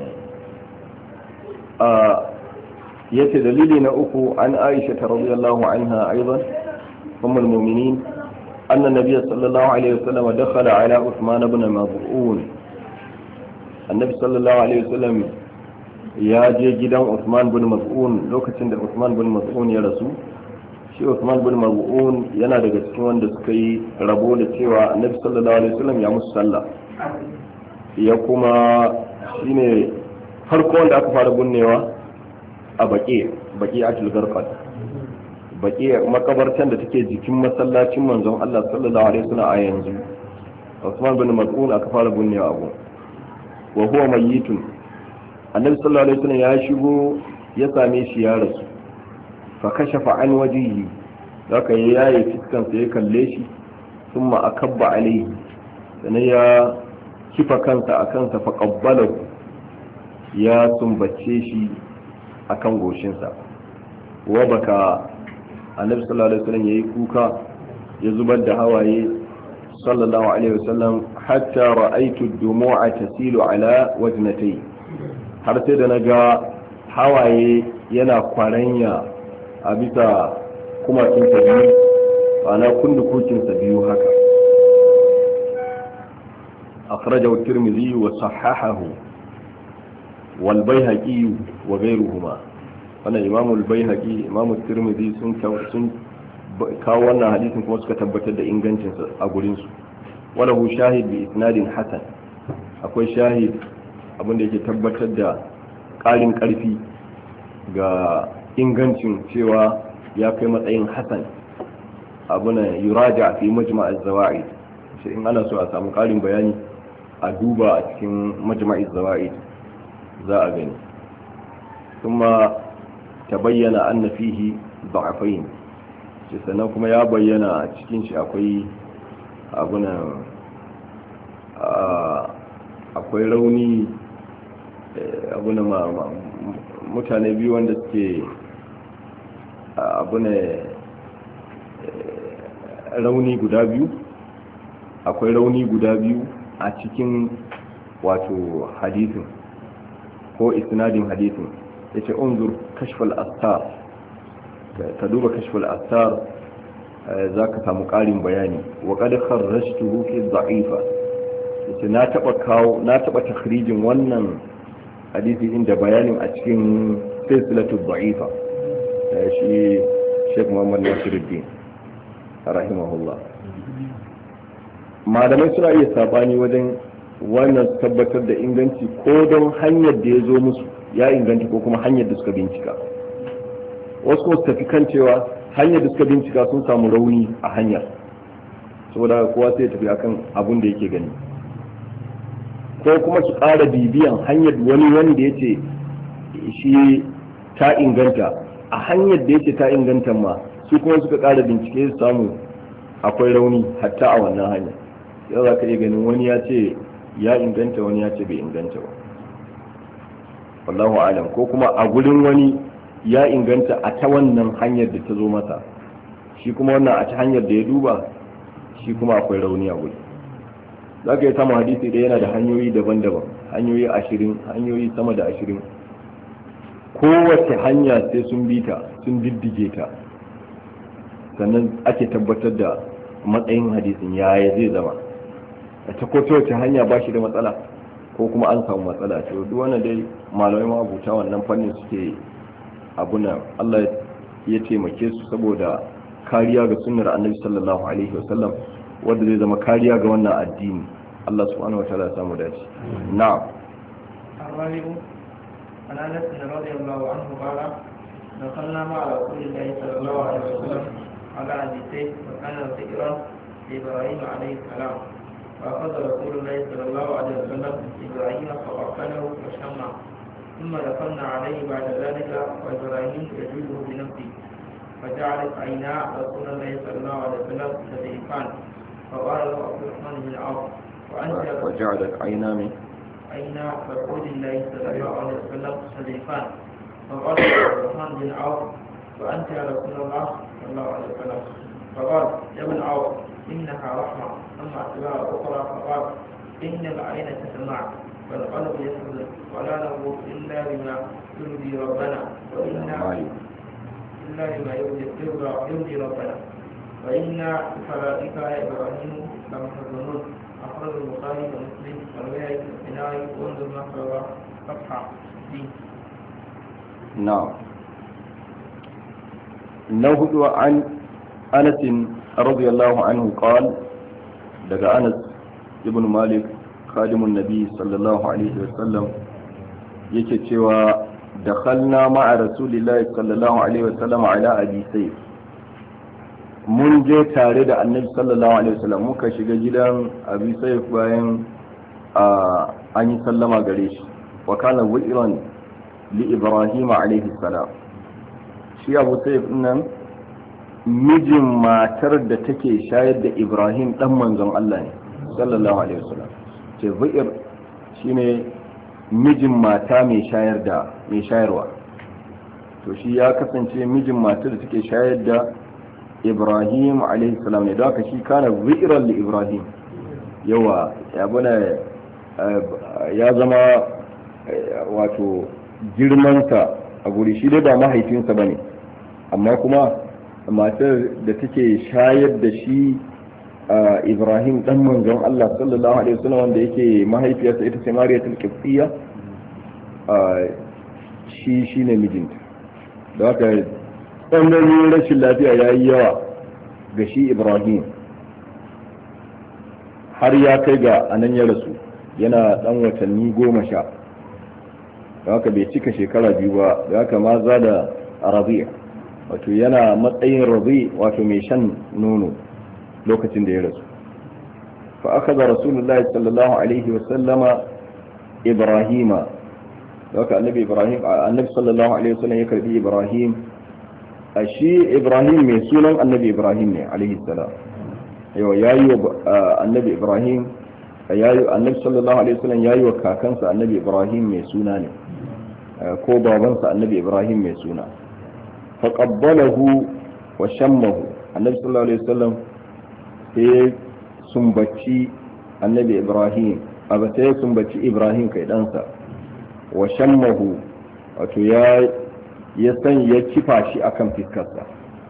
يأتي دليلنا أخو عن عائشة رضي الله عنها أيضا أم المؤمنين أن النبي صلى الله عليه وسلم دخل على عثمان بن مظعون. النبي صلى الله عليه وسلم ya je gidan Uthman bin Mas'un lokacin da Uthman bin Mas'un ya rasu, shi Usman bin Maz'un yana daga cikin wanda suka yi rabo da cewa Annabi sallallahu alaihi wasallam ya musu sallah, ya kuma shine farko wanda aka fara bunnewa a baki baki atul garqat baki makabartan da take jikin masallacin manzon Allah sallallahu alaihi wasallam a yanzu. Usman bin Maz'un aka fara bunnewa abu wa huwa mayyitun. Annabi sallallahu alaihi wasallam ya shigo ya same shi ya rasu, fa kashafa an wajhihi, zaka yayi fiskan sa ya kalle shi, thumma akabba alaihi, sannan ya kifa kansa akan sa, fa qabbalahu, ya sumbace shi akan goshin sa. Wa baka Annabi sallallahu alaihi wasallam yayi kuka, ya zubar da hawaye sallallahu alaihi wasallam, hatta ra'aytu ad-dumu'a tasilu ala wajnatayhi, har sai da naga hawaye yana kwaranya a bisa kumatunsa biyu, ana kundukukinsa biyu haka. akhrajahu at-Tirmidhi wa sahahahu wal Baihaqi wa ghayruhuma. wannan Imam al-Baihaqi, Imam at-Tirmidhi sun sun kawo wannan hadisin kuma suka tabbatar da ingancinsa a gurin su. walahu shahid bi isnadin hasan, akwai shahid abinda yake tabbatar da ƙarin ƙarfi ga ingancin cewa ya kai matsayin hasan, abuna yuraja fi majma' az-zawaid. shi in ana so a samu ƙarin bayani a duba a cikin majma' az-zawaid za a gani. kuma tabayyana anna fihi da'afain, shi sannan kuma ya bayyana a cikin shi akwai abuna akwai rauni, abuna mutane biyu wanda suke abuna rauni guda biyu akwai rauni guda biyu a cikin wato hadisin ko isnadin hadisin. yace unzur kashful astar, ka duba kashful astar zaka samu ƙarin bayani. wa qad kharrajtuhu fi dha'ifa, yace na taba kawo na taba takhrijin wannan hadisi inda bayanin a cikin silsilatu dha'ifa, shi Sheikh Muhammad Nasiruddin rahimahullah. malamai suna iya sabani wajen wannan tabbatar da inganci ko don hanyar da ya zo musu ya inganta ko kuma hanyar da suka bincika. wasu kuma su tafi kan cewa hanyar da suka bincika sun samu rauni a hanyar, saboda kowa sai ya tafi akan abun da yake gani, ko kuma su ƙara bibiyan hanyar wani wanda ya ce shi ta inganta, a hanyar da ya ce ta inganta ma su kuma suka ƙara bincike su samu akwai rauni hatta a wannan hanyar. yau za ka iya ganin wani ya ce ya inganta, wani ya ce bai inganta ba, wallahu alam. ko kuma a gurin wani ya inganta a ta wannan hanyar da ta zo masa, shi kuma wannan a ta hanyar da ya duba shi kuma akwai rauni a guri. za ka yi samun hadisi da yana da hanyoyi daban-daban, hanyoyi ashirin, hanyoyi sama da ashirin. kowace hanya sai sun bi ta, sun diddige ta, sannan ake tabbatar da matsayin hadisin yaya zai zama. a ta kowace hanya ba shi da matsala ko kuma an samu matsala. to duk wannan dai malamai ma abuta wannan fannin suke abuna, Allah ya taimake su saboda kariya ga sunnar Annabi sallallahu alaihi wasallam, wanda zai zama kariya ga wannan addini. Allah subhanahu wa ta'ala ya samu dace. na'am. الرابع عن انس رضي الله عنه قال دخلنا مع رسول الله صلى الله عليه وسلم على ابي سيف وكان ذكرا لابراهيم عليه السلام، فاخذ رسول الله صلى الله عليه وسلم ابراهيم فقتله وشمع، ثم دخلنا عليه بعد ذلك وابراهيم يجوده بنفسه، فجعلت عينا رسول الله صلى الله عليه وسلم تذرفان، فقال له عبد الرحمن بن عوف وانت وجعلت عينا من عينا رسول الله صلى الله عليه وسلم تذرفان، فقال له عبد الرحمن بن عوف وانت يا رسول الله صلى الله عليه وسلم، فقال يا ابن عوف انها رحمه. اما اتباع اخرى فقال ان العين تسمع والقلب يسمع ولا نقول الا بما يرضي ربنا وانا إلا بما يرضي ربنا وإنا بفرائك يا إبراهيم لمحزونون. أخرج البخاري ومسلم والبيهقي والبنائي وانظر ما روى صفحة دي. نعم. نهد عن أنس رضي الله عنه قال دقى أنس ابن مالك خادم النبي صلى الله عليه وسلم يكتوى دخلنا مع رسول الله صلى الله عليه وسلم على أبي سيف mun je tare da annabi sallallahu alaihi wasallam muka shiga gidan abi saif bayan an yi sallama gare shi wa kana wi'ran li ibrahim alaihi salam shi abu saif nan mijin matar da take shayar da ibrahim dan manzon Allah ne sallallahu alaihi wasallam ce wi'ir shine mijin mata mai shayar da mai shayarwa to shi ya kasance mijin matar da take shayar da ibrahim alaihi salam ne da haka shi kana wi'ran li ibrahim yawa ya bana ya zama wato girmansa a guri shi dai ba mahaifinsa bane amma kuma matar da take shayar da shi ibrahim dan manzon Allah sallallahu alaihi wasallam wanda yake mahaifiyarsa ita ce mariyatul qibtiyya shi shine mijinta da haka tsananin rashin lafiya ya yi yawa ga shi ibrahim har ya kai ga anan ya rasu yana dan watanni goma sha da haka bai cika shekara biyu ba da haka ma za da rabi'a wato yana matsayin rabi wato mai shan nono lokacin da ya rasu fa akaza rasulullahi sallallahu alaihi wa sallama ibrahima da haka annabi ibrahim annabi sallallahu alaihi wa sallam ya karbi ibrahim a shi ibrahim mai sunan annabi ibrahim ne alaihi salam yau ya yi wa annabi ibrahim annabi sallallahu alaihi wasallam ya yi wa kakansa annabi ibrahim mai suna ne ko babansa annabi ibrahim mai suna faqabbalahu wa shammahu annabi sallallahu alaihi wasallam sai sumbaci annabi ibrahim aba sai sumbaci ibrahim kai dansa wa shammahu wato ya ya san ya kifa shi akan fiskarsa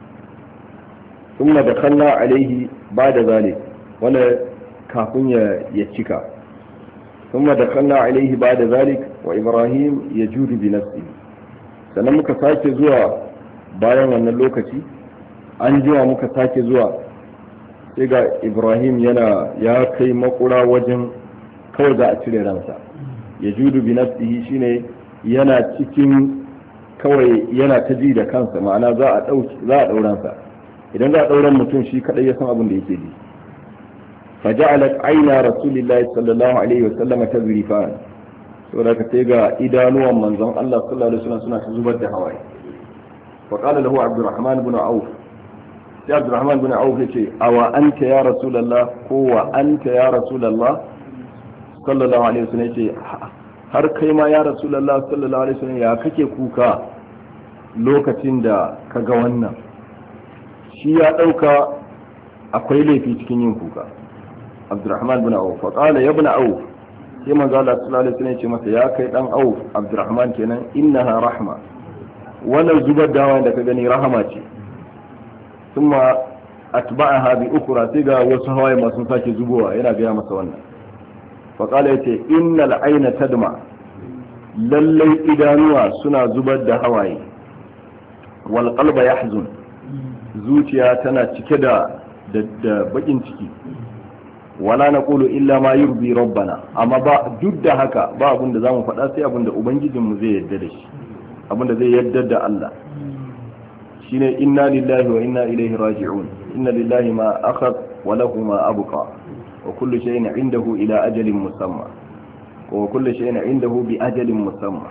kuma da kalla alaihi ba da zalik wanda kafin ya cika kuma da kalla alaihi ba da zalik wa ibrahim ya judu bi nafsi sannan muka sake zuwa bayan wannan lokaci an jima muka sake zuwa sai ga ibrahim yana ya kai makura wajen kawai za a cire ransa ya judu bi nafsihi shine yana cikin kawai yana ta ji da kansa ma'ana za a ɗauki za a ɗauransa idan za a ɗauran mutum shi kaɗai ya san abin da yake ji faja'alat aina rasulillahi sallallahu alaihi wasallam tazrifan saboda ka sai ga idanuwan manzon Allah sallallahu alaihi wasallam suna zubar da hawaye fa qala lahu abdurrahman ibn auf sai abdurrahman ibn auf yace awa anta ya rasulullah ko wa anta ya rasulullah sallallahu alaihi wasallam yace har kai ma ya rasulullah sallallahu alaihi wasallam ya kake kuka lokacin da ka ga wannan shi ya dauka akwai laifi cikin yin kuka abdurrahman bin auf fa qala ya ibn auf sai manzo Allah sallallahu alaihi wasallam ya ce masa ya kai dan auf abdurrahman kenan innaha rahma wannan zubar da da ka gani rahama ce kuma atba'aha bi ukra sai ga wasu hawaye masu sake zubowa yana ga masa wannan fa qala yace innal ayna tadma lallai idanuwa suna zubar da hawaye wal qalba yahzun zuciya tana cike da da bakin ciki wala naqulu illa ma yurbi rabbana amma ba duk da haka ba abin da zamu faɗa sai abin da ubangijin mu zai yarda da shi abin da zai yarda da Allah shine inna lillahi wa inna ilaihi raji'un inna lillahi ma akhadha wa lahu ma abqa wa kullu shay'in 'indahu ila ajalin musamma wa kullu shay'in 'indahu bi ajalin musamma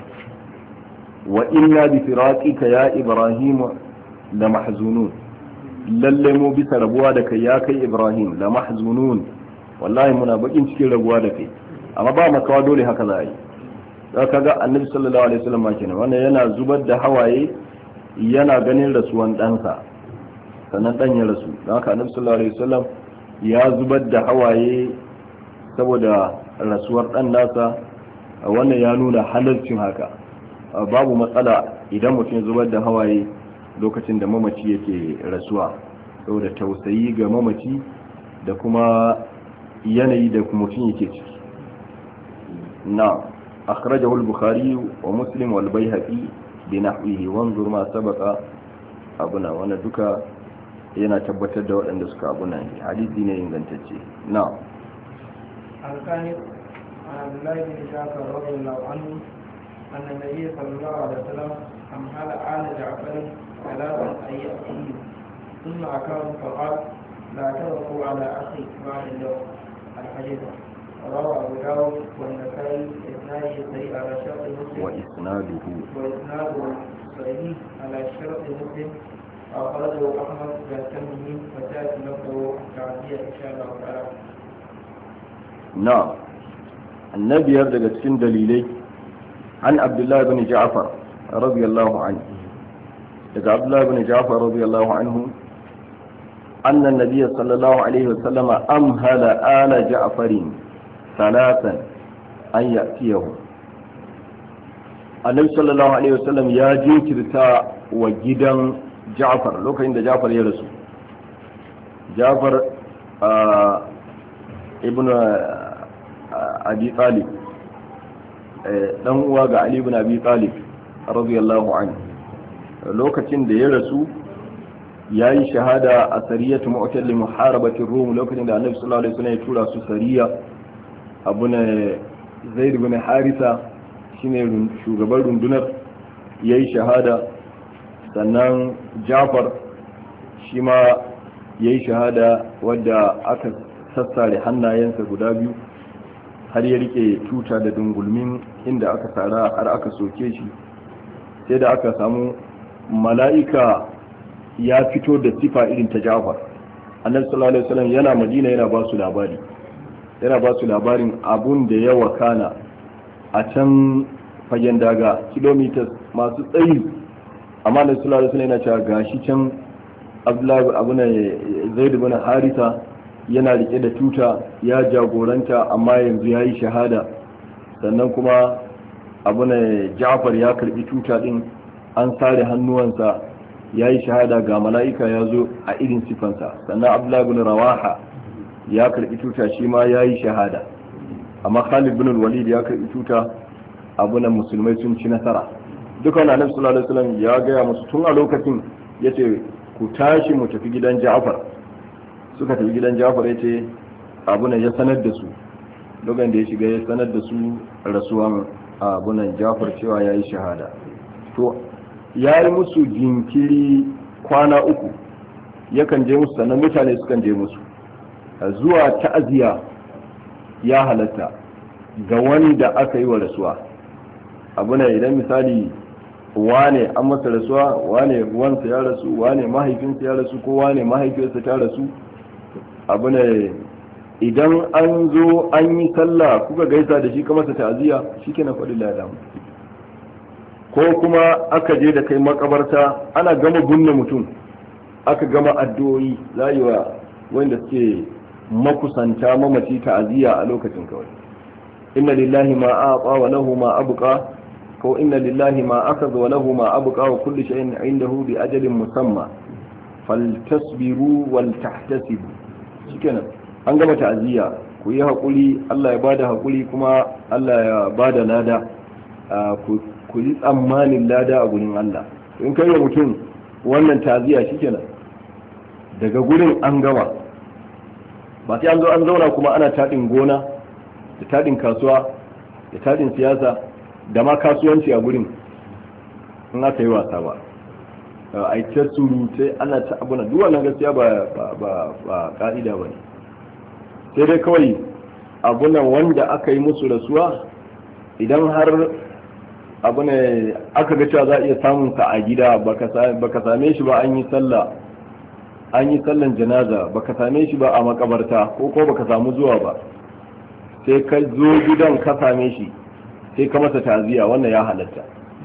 wa inna bi firaqika ya ibrahim la mahzunun lalle mu bisa rabuwa da kai ya kai ibrahim la mahzunun wallahi muna bakin cikin rabuwa da kai amma ba makawa dole haka za a yi za ka ga annabi sallallahu alaihi wasallam kenan wannan yana zubar da hawaye yana ganin rasuwan ɗansa sannan ɗan ya rasu don haka annabi sallallahu alaihi wasallam ya zubar da hawaye saboda rasuwar ɗan nasa wannan ya nuna halarcin haka babu matsala idan mutum ya zubar da hawaye lokacin da mamaci yake rasuwa saboda tausayi ga mamaci da kuma yanayi da mutum yake ciki na akhrajahu al-bukhari wa muslim wal bayhaqi بنحوه وانظر ما سبق abuna wannan duka yana tabbatar da waɗanda suka abuna ne hadisi ne ingantacce na الثاني عن عبد الله بن جعفر رضي الله عنه أن النبي صلى الله عليه وسلم أمهل آل جعفر ثلاثا أن يأكلوا ثم أكلوا فقال لا تبقوا على أخي بعد اليوم الحديث رواه أبو داود والنسائي إسناده صحيح على شرط مسلم وإسناده وإسناده صحيح على شرط مسلم أخرجه أحمد بن وتأتي نفسه التعزية إن شاء الله تعالى. نعم النبي يرجع cikin dalilai عن عبد الله بن جعفر رضي الله عنه daga عبد الله بن جعفر رضي الله عنه أن النبي صلى الله عليه وسلم أمهل آل جعفر ثلاثا أن يأتيهم النبي صلى الله عليه وسلم يا جيكرتا وجدا جعفر لو كان جعفر يرسو جعفر آه ابن أبي طالب dan uwa ga Ali ibn Abi Talib radiyallahu anhu lokacin da ya rasu yayi shahada a sariyatu mu'tal li muharabati rum lokacin da Annabi sallallahu alaihi wasallam ya tura su sariya abuna Zaid ibn Harisa shine shugaban rundunar yayi shahada sannan Ja'far shi ma yayi shahada wanda aka sassare hannayensa guda biyu har ya rike tuta da dungulmin inda aka tsara har aka soke shi sai da aka samu mala'ika ya fito da sifa irin ta Ja'far annabi sallallahu alaihi wasallam yana Madina yana ba su labari yana ba su labarin abun da ya wakana a can fagen daga kilometers masu tsayi amma annabi sallallahu alaihi wasallam yana cewa gashi can Abdullahi abuna Zaid ibn Haritha yana rike da tuta ya jagoranta amma yanzu ya yi shahada sannan kuma abu ne Ja'far ya karbi tuta din an sare hannuwansa ya yi shahada ga mala'ika ya zo a irin sifansa sannan Abdullahi ibn Rawaha ya karbi tuta shi ma ya yi shahada amma Khalid ibn Walid ya karbi tuta abu ne musulmai sun ci nasara duka na Annabi sallallahu alaihi wasallam ya gaya musu tun a lokacin yace ku tashi mu tafi gidan Ja'far suka tafi gidan Ja'far ya ce abunan ya sanar da su lokacin da ya shiga ya sanar da su rasuwan abunan Ja'far cewa ya yi shahada to ya yi musu jinkiri kwana uku yakan je musu sannan mutane sukan je musu zuwa ta'aziya ya halatta ga wanda aka yi wa rasuwa abunan idan misali wane an masa rasuwa wane wansa ya rasu wane mahaifinsa ya rasu ko wane mahaifiyarsa ta rasu abu ne idan an zo an yi sallah kuka gaisa da shi kamar ta ta'aziyya shike na faɗi ladamu ko kuma aka je da kai makabarta ana gama gunne mutum aka gama addu'o'i za yi wa wanda suke makusanta mamaci ta'aziyya a lokacin kawai inna lillahi ma a'ta wa lahu ma abqa ko inna lillahi ma akhadha wa lahu ma abqa wa kullu shay'in 'indahu bi ajalin musamma faltasbiru wal tahtasibu shikenan an gama ta'aziyya ku yi hakuri Allah ya bada hakuri kuma Allah ya bada lada ku yi tsammanin lada a gurin Allah in kai wa mutum wannan ta'aziyya shikenan daga gurin an gama ba sai an zo an zauna kuma ana tadin gona da tadin kasuwa da tadin siyasa da ma kasuwanci a gurin in aka yi wasa ba a yi ta surutai ana ta abuna duk wannan gaskiya ba ba ba ka'ida bane sai dai kawai abunan wanda aka yi musu rasuwa idan har abuna aka ga cewa za a iya samun ka a gida baka same shi ba an yi sallah an yi sallan janaza baka same shi ba a makabarta ko ko baka samu zuwa ba sai ka zo gidan ka same shi sai ka masa ta'aziyya wannan ya halatta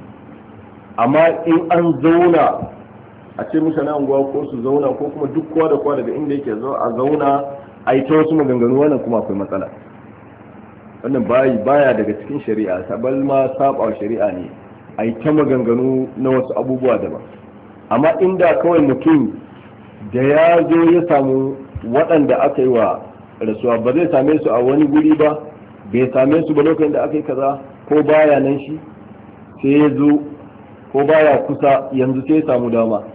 amma in an zauna a ce mutane anguwa ko su zauna ko kuma duk kowa da kowa daga inda yake zo a zauna a yi ta wasu maganganu wannan kuma akwai matsala wannan bayi baya daga cikin shari'a sabal ma saba shari'a ne a yi ta maganganu na wasu abubuwa daban amma inda kawai mutum da ya zo ya samu waɗanda aka yi wa rasuwa ba zai same su a wani guri ba bai same su ba lokacin da aka yi kaza ko baya nan shi sai ya zo ko baya kusa yanzu sai ya samu dama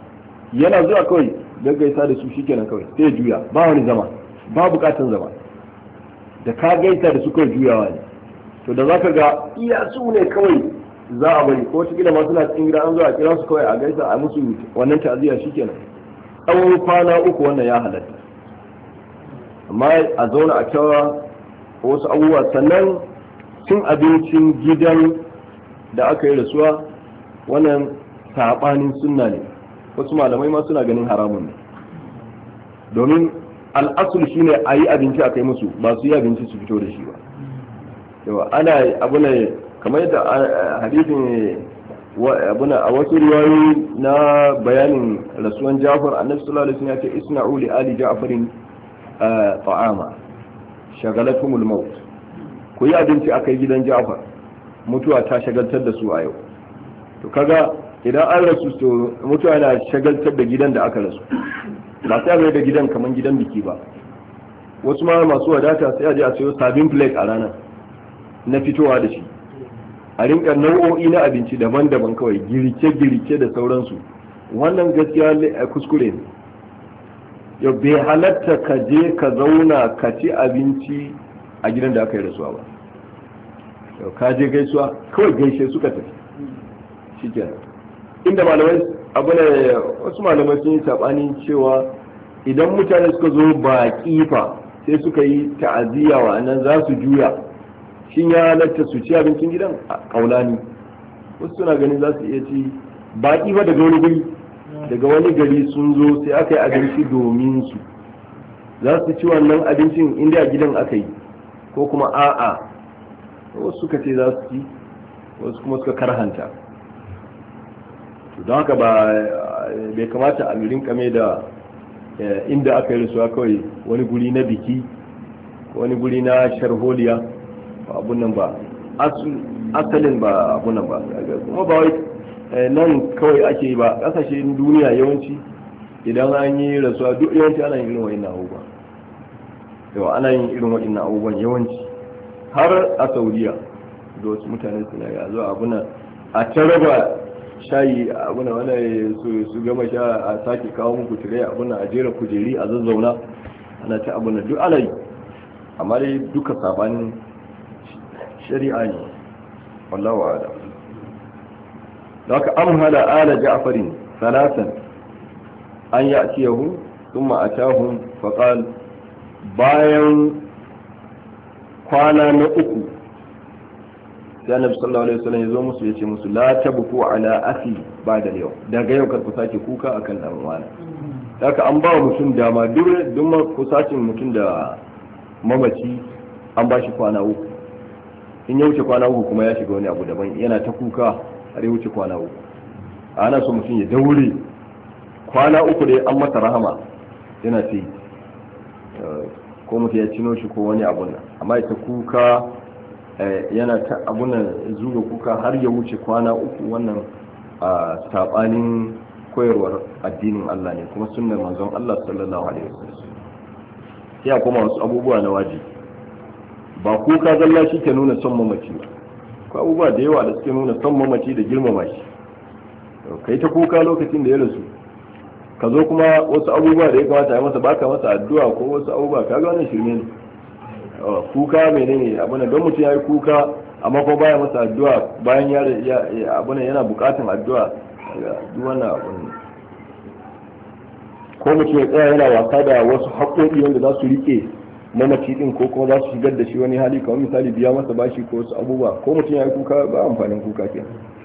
yana zuwa kawai gaggaisa da su shikenan kawai sai ya juya ba wani zama ba bukatun zama da ka gaisa da su kawai juyawa ne. to da zaka ga iya su ne kawai za a bari ko wata kila ma suna cikin gida an zo a kira su kawai a gaisa a musu wannan ta'aziyya shikenan tsawon kwana uku wannan ya halatta. amma a zauna a cewa wasu abubuwa sannan cin abincin gidan da aka yi rasuwa wannan saɓanin sunna ne, wasu malamai ma suna ganin haramun ne, domin al'asul shine a yi abinci a kai musu ba su yi abinci su fito da shi ba. yawa ana abu ne kamar yadda hadisin abuna a wasu riwayoyi na bayanin rasuwan Ja'far, annabi sallallahu alaihi wasallam ya ce isna'u li ali Ja'farin ta'ama shagalatumul maut, ku yi abinci akai gidan Ja'far, mutuwa ta shagaltar da su a yau. to kaga idan an rasu to mutuwa na shagaltar da gidan da aka rasu, ba sai a da gidan kaman gidan biki ba. wasu ma masu wadata sai a je a sayo sabin plate a ranar na fitowa da shi, a rinka nau'o'i na abinci daban-daban kawai girke-girke da sauransu. wannan gaskiya kuskure ne. yau bai halatta ka je ka zauna ka ci abinci a gidan da aka yi rasuwa ba. yau ka je gaisuwa kawai gaishe suka tafi shi kenan. inda malamai abu ne wasu malamai sun yi sabani cewa idan mutane suka zo baƙi fa sai suka yi ta'aziyya wa nan za su juya, shin ya halatta su ci abincin gidan? kaulani wasu suna ganin za su iya ci. baƙi ba daga wani gari daga wani gari sun zo sai aka yi abinci domin su, za su ci wannan abincin inda a gidan aka yi ko kuma a'a. wasu suka ce za su ci, wasu kuma suka karhanta. don haka ba bai kamata a mirin kame da inda aka yi rasuwa kawai wani guri na biki wani guri na sharholiya ba abun nan ba, asalin ba abun nan ba. kuma ba wai nan kawai ake yi ba, kasashen duniya yawanci idan an yi rasuwa duk yawanci ana yin irin wa'in abubuwa. yau ana yin irin wa'in abubuwan yawanci har a saudiya da wasu mutane suna yi a zuwa abuna a ta raba shayi abuna wani su gama sha a sake kawo muku tire abuna a jera kujeri a zazzauna ana ta abuna duk ana yi, amma dai duka sabanin shari'a ne. wallahu a'lam. da haka an hada ala ja'farin salasan an ya'tiyahu thumma atahum faqal, bayan kwana na uku sai annabi sallallahu alaihi wasallam ya zo musu ya ce musu la tabku ala akhi ba'da yau, daga yau kar ku sake kuka akan dan uwana. haka an ba mutum dama duk duk kusacin mutum da mamaci an ba shi kwana uku. in ya wuce kwana uku kuma ya shiga wani abu daban, yana ta kuka har ya wuce kwana uku. ana so mutum ya daure kwana uku dai an masa rahama yana ce ko mutum ya cino shi ko wani abun nan, amma ita kuka yana ta abunan zuwa kuka har ya wuce kwana uku, wannan a sabanin koyarwar addinin Allah ne kuma sunnar manzon Allah sallallahu alaihi wasallam. ya kuma wasu abubuwa na wajibi, ba kuka zalla shi ke nuna son mamaci ba, ko abubuwa da yawa da suke nuna son mamaci da girmama shi. kai ta kuka lokacin da ya rasu, ka zo kuma wasu abubuwa da ya kamata ya masa baka masa addu'a ko wasu abubuwa, kaga wannan shirme ne. kuka menene abuna don mutum ya yi kuka amma ko baya masa addu'a bayan ya abuna yana bukatun addu'a, duk wannan abun. ko mutum ya tsaya yana wasa da wasu haƙoƙi wanda za su rike mamaci din ko kuma za su shigar da shi wani hali, kamar misali biya masa bashi ko wasu abubuwa, ko mutum ya yi kuka ba amfanin kuka ke.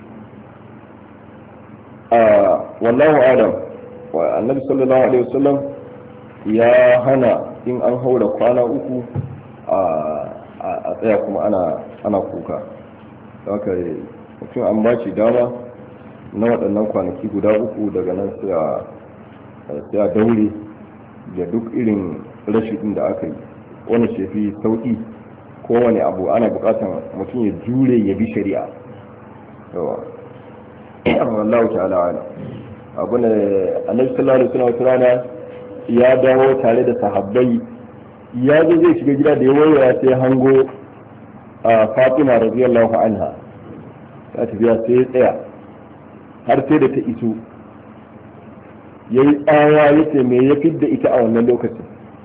a wallahu adam wa annabi sallallahu alaihi wasallam ya hana in an haura kwana uku a tsaya kuma ana ana kuka. haka mutum an ba shi dama na waɗannan kwanaki guda uku, daga nan sai a daure da duk irin rashin da aka yi. wani shafi sauƙi kowane abu ana buƙatar mutum ya jure ya bi shari'a. wallahu ta'ala ala abu ne annabi sallallahu alaihi wasallam rana ya dawo tare da sahabbai, ya zo zai shiga gida da ya wayar sai hango a Fatima radiyallahu anha ta tafiya sai ya tsaya har sai da ta iso ya yi tsawa ya ce me ya fidda ita a wannan lokacin,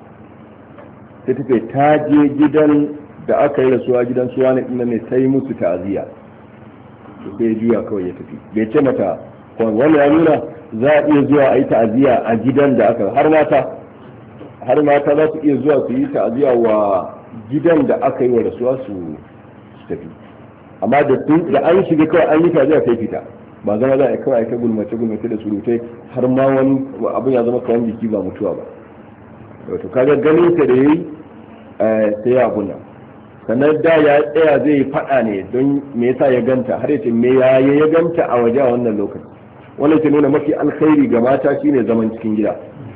sai ta ce ta je gidan da aka yi rasuwa gidan suwa na ina ne sai musu ta'aziyya, sai ya juya kawai ya tafi, bai ce mata wannan ya nuna za a iya zuwa a yi ta'aziyya a gidan da aka har mata har mata za su iya zuwa su yi ta'aziyya wa gidan da aka yi wa rasuwa su tafi, amma da da an shiga kawai an yi ta'aziyya sai fita, ba zama za a kawai ta gulmace gulmace da surutai har ma wani abin ya zama kawan jiki ba mutuwa ba. wato kaga ganin ta da yayi sai ya abun nan, sannan da ya tsaya zai yi fada ne don me yasa ya ganta, har yace me ya ya ganta a waje a wannan lokaci. wannan ke nuna mafi alkhairi ga mata shine zaman cikin gida.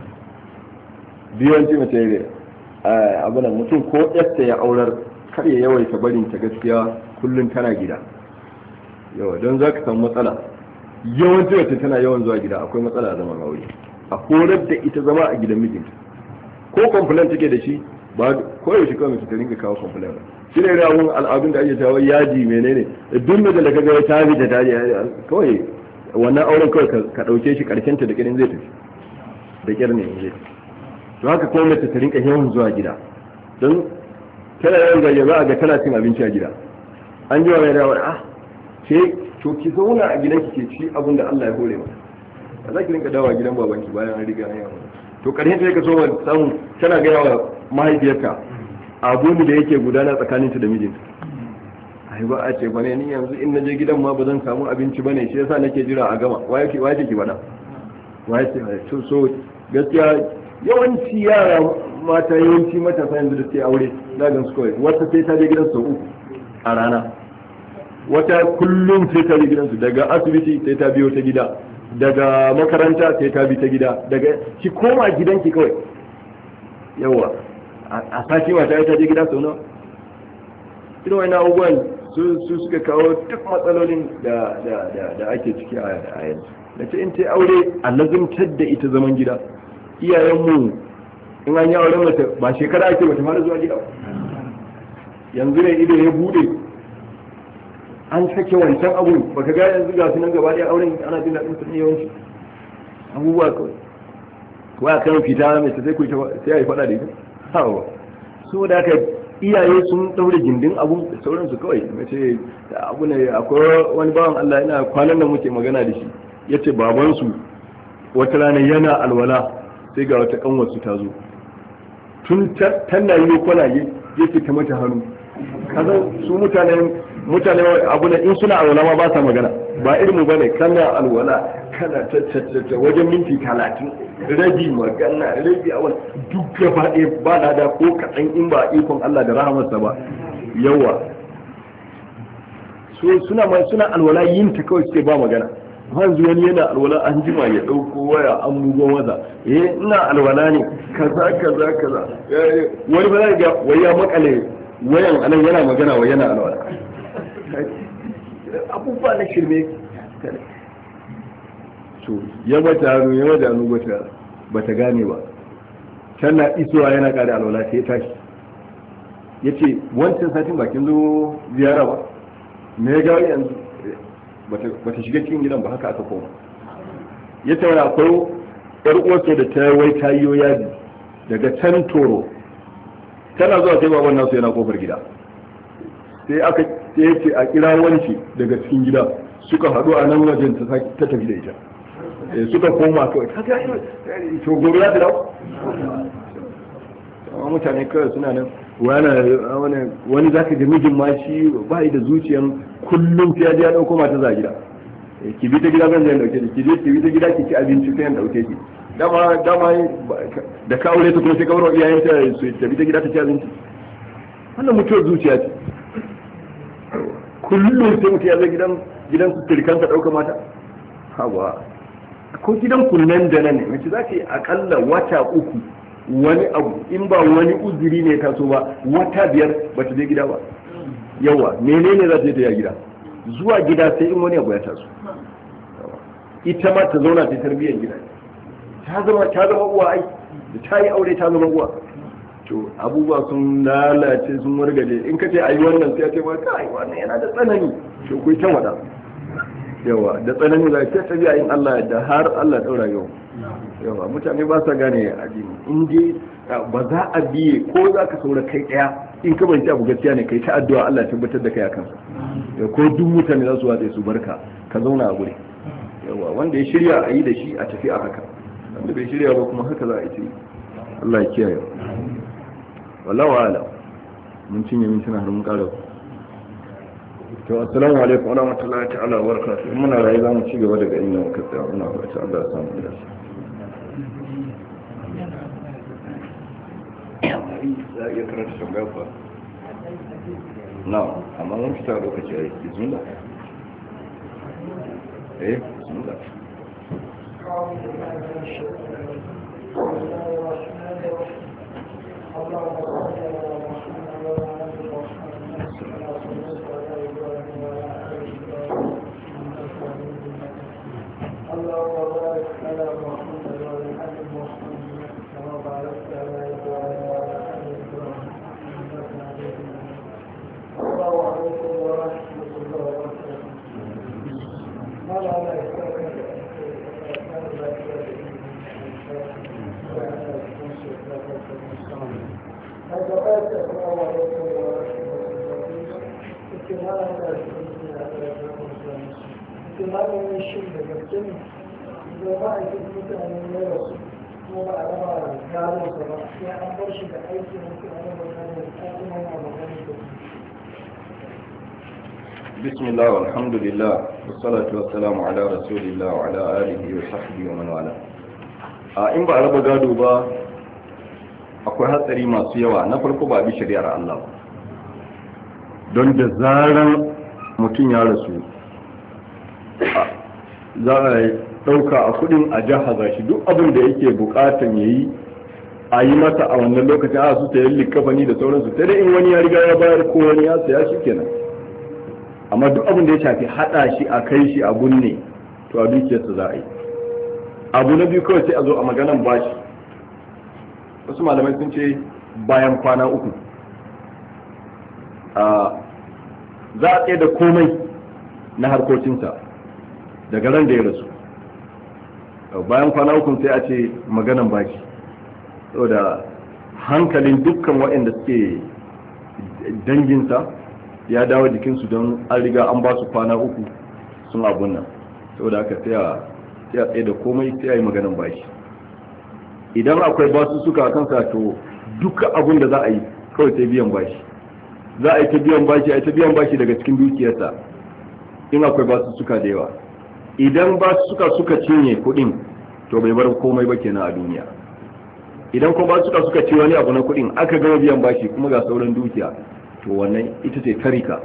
biyanci mace ne abun nan, mutum ko yasta ya aurar kar ya yawaita barin ta gaskiya kullun tana gida, yawa don zaka samu matsala. yawanci wacce tana yawan zuwa gida akwai matsala a zaman aure, a horar da ita zama a gidan mijinta. ko complaint take da shi ba ko yaushe kawai mace ta rinka kawo complaint, shi ne rawun al'adun da ake tawo yaji menene duk da da kaga ta bi da taji kawai wannan auren kawai ka dauke shi karshen ta da kirin zai tafi da kyar ne zai. to haka kuma mace ta rinka yawan zuwa gida, don tana yawan ga za a ga tana cin abinci a gida, an ji wa mai dawo ah ce to ki zauna a gidanki ke ci abin da Allah ya hore maka, ba za ki rinka dawo gidan babanki bayan an riga an yawa. to karshen ta ka so samu tana gaya wa mahaifiyarka abun da yake gudana tsakaninta da mijinta. ai ba a ce bane ni yanzu in naje gidan ma ba zan samu abinci bane, shi yasa nake jira a gama. waye ki waye ki bada waye ce to so gaskiya yawanci yara mata yawanci matasa yanzu da suke aure na gan su kawai wata sai ta je gidan sau uku a rana, wata kullum sai ta je gidansu, daga asibiti sai ta biyo ta gida, daga makaranta sai ta bi ta gida, daga ki koma gidanki kawai. yawa a sati wata ta je gida sau nawa? irin wani abubuwan su suka kawo duk matsalolin da da ake ciki a yanzu. da ce in ta aure a lazimtar da ita zaman gida. iyayenmu in an yi auren mace ba shekara ake mata fara zuwa gida, yanzu ne ido ya bude an sake wancan abun, baka ga yanzu ga sunan gaba ɗaya auren ana jin daɗin sun yawanci abubuwa kawai. ko a kan fita mai ta sai ku sai a yi faɗa da ita hawa. so da haka iyaye sun ɗaure gindin abun da sauransu kawai. mace abu ne, akwai wani bawan Allah yana kwanan da muke magana da shi, yace babansu wata rana yana alwala sai ga wata kanwarsu ta zo, tun tana yi kwana yake ta mata hannu. kaza su mutanen mutane abu ne in suna alwala ma ba sa magana, ba irin mu bane kana alwala kana tattata wajen minti talatin rabi magana rabi a wani duk gaba ɗaya ba da da ko kaɗan in ba ikon Allah da rahamarsa ba. yawa so suna mai suna alwala yin ta kawai sai ba magana. hanzu wani yana alwala an jima ya ɗauko waya an bugo maza eh ina alwala ne kaza kaza kaza. wani ba za ga wai ya makale wayan anan yana magana wa yana alwala. abubuwa na shirme. to ya mata hannu ya mata hannu bata bata gane ba, tana isowa yana kada alwala sai ya tashi yace wancan satin bakin zo ziyara ba me ya ga yanzu bata shiga cikin gidan ba, haka aka koma. yace wani akwai yar uwarsa da ta wai ta yi yaji daga can Toro, tana zuwa sai baban nasu yana kofar gida, sai aka sai yace a kira wanci daga cikin gida, suka haɗu a nan wajen ta tafi da ita. suka koma kawai ta ga to gobe ya dawo. amma mutane kawai suna nan wani wani zaka ga mijin ma shi ba da zuciyan kullum sai ya je ya dauko mata za gida, ki bi ta gida zan je dauke ki je ki bi ta gida ki ci abinci sai ya dauke ki. dama dama da ka aure ta kuma sai ka bar iyayen ta su ta bi ta gida ta ci abinci. wannan mutuwar zuciya ce. kullum sai mutum ya zo gidan gidan su turkan ta dauka mata hawa ko gidan kunnan da nan ne mace za ta yi akalla wata uku wani abu in ba wani uzuri ne ta so ba wata biyar ba ta je gida ba. yawa menene za ta je ta yi gida? zuwa gida sai in wani abu ya taso. ita ma ta zauna ta tarbiyyar gida, ta zama ta zama uwa ai da ta yi aure ta zama uwa. to abubuwa sun lalace sun wargaje, in ka ce ayi wannan sai ya ce ba kai wannan yana da tsanani to ku ta wada yawa da tsananin zai ta tafiya in Allah da har Allah daura yau yawa mutane ba sa gane addini in dai ba za a biye ko za ka saura kai daya in ka banci abu gaskiya ne kai ta addu'a Allah ya tabbatar da kai akan sa ko duk mutane za su watsa su barka ka zauna a guri yawa wanda ya shirya a yi da shi a tafi a haka wanda bai shirya ba kuma haka za a yi Allah ya kiyaye wallahi wa'ala mun cinye mintuna har mun ƙara to assalamu alaikum wa rahmatullahi ta'ala wa barakatuh muna rayu za mu ci gaba daga inda muka tsaya muna fata Allah ya samu da shi za iya karanta tambaya fa na amma mun fita lokaci a yi bismillah eh bismillah اللهم بارك على محمد وعلى ال محمد كما باركت على ابراهيم وعلى ال ابراهيم انك حميد مجيد. السلام عليكم ورحمه الله وبركاته. ما لا malamin shi da gaske ne da ba a yi mutane ne da su kuma ba a raba gano sa ba sai an bar shi da aiki na kuma raba gano da kuma na magana da bismillah walhamdulillah wassalatu wassalamu ala rasulillah wa ala alihi wa sahbihi wa man wala a in ba a raba gado ba akwai hatsari masu yawa na farko ba bi shari'ar Allah ba don da zaran mutum ya rasu za a ɗauka a kudin a jahaza shi duk abin da yake bukatan ya yi a yi masa a wannan lokacin a su sayan likafani da sauransu sai dai in wani ya riga ya bayar ko wani ya saya shi kenan amma duk abin da ya shafi hada shi a kai shi a gunne to a dukiyarsa za a yi abu na biyu kawai sai a zo a maganan bashi wasu malamai sun ce bayan kwana uku za a tsaye da komai na harkokinsa daga ran da ya rasu bayan kwana uku sai a ce maganan baki saboda hankalin dukkan waɗanda suke danginsa ya dawo jikinsu don an riga an ba su kwana uku sun abun nan saboda haka sai a tsaye da komai sai a yi maganan baki idan akwai basu suka kansa to duka abun da za a yi kawai sai biyan bashi za a yi ta biyan bashi a yi ta biyan bashi daga cikin dukiyarsa in akwai basu suka da yawa idan ba suka suka cinye kudin to bai bar komai ba kenan a duniya idan ko ba suka suka ci wani abu na kudin aka gama biyan bashi kuma ga sauran dukiya to wannan ita ce tarika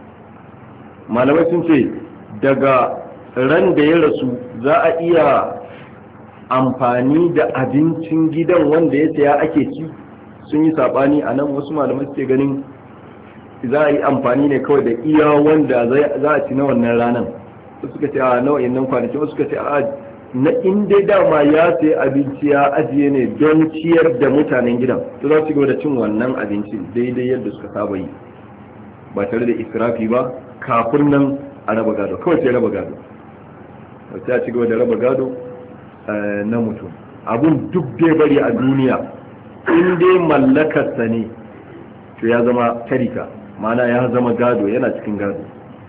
malamai sun ce daga ran da ya rasu za a iya amfani da abincin gidan wanda ya saya ake ci sun yi sabani a nan wasu malamai suke ganin za a yi amfani ne kawai da iya wanda za a ci na wannan ranar suka ce a nau'in nan kwanaki wasu suka ce a na inda dama ya sai abinci ya ajiye ne don ciyar da mutanen gidan to za su gaba da cin wannan abinci daidai yadda suka saba yi ba tare da israfi ba kafin nan a raba gado kawai sai raba gado sai a ci gaba da raba gado na mutum abun duk dai bari a duniya in dai mallakarsa ne to ya zama tarika ma'ana ya zama gado yana cikin gado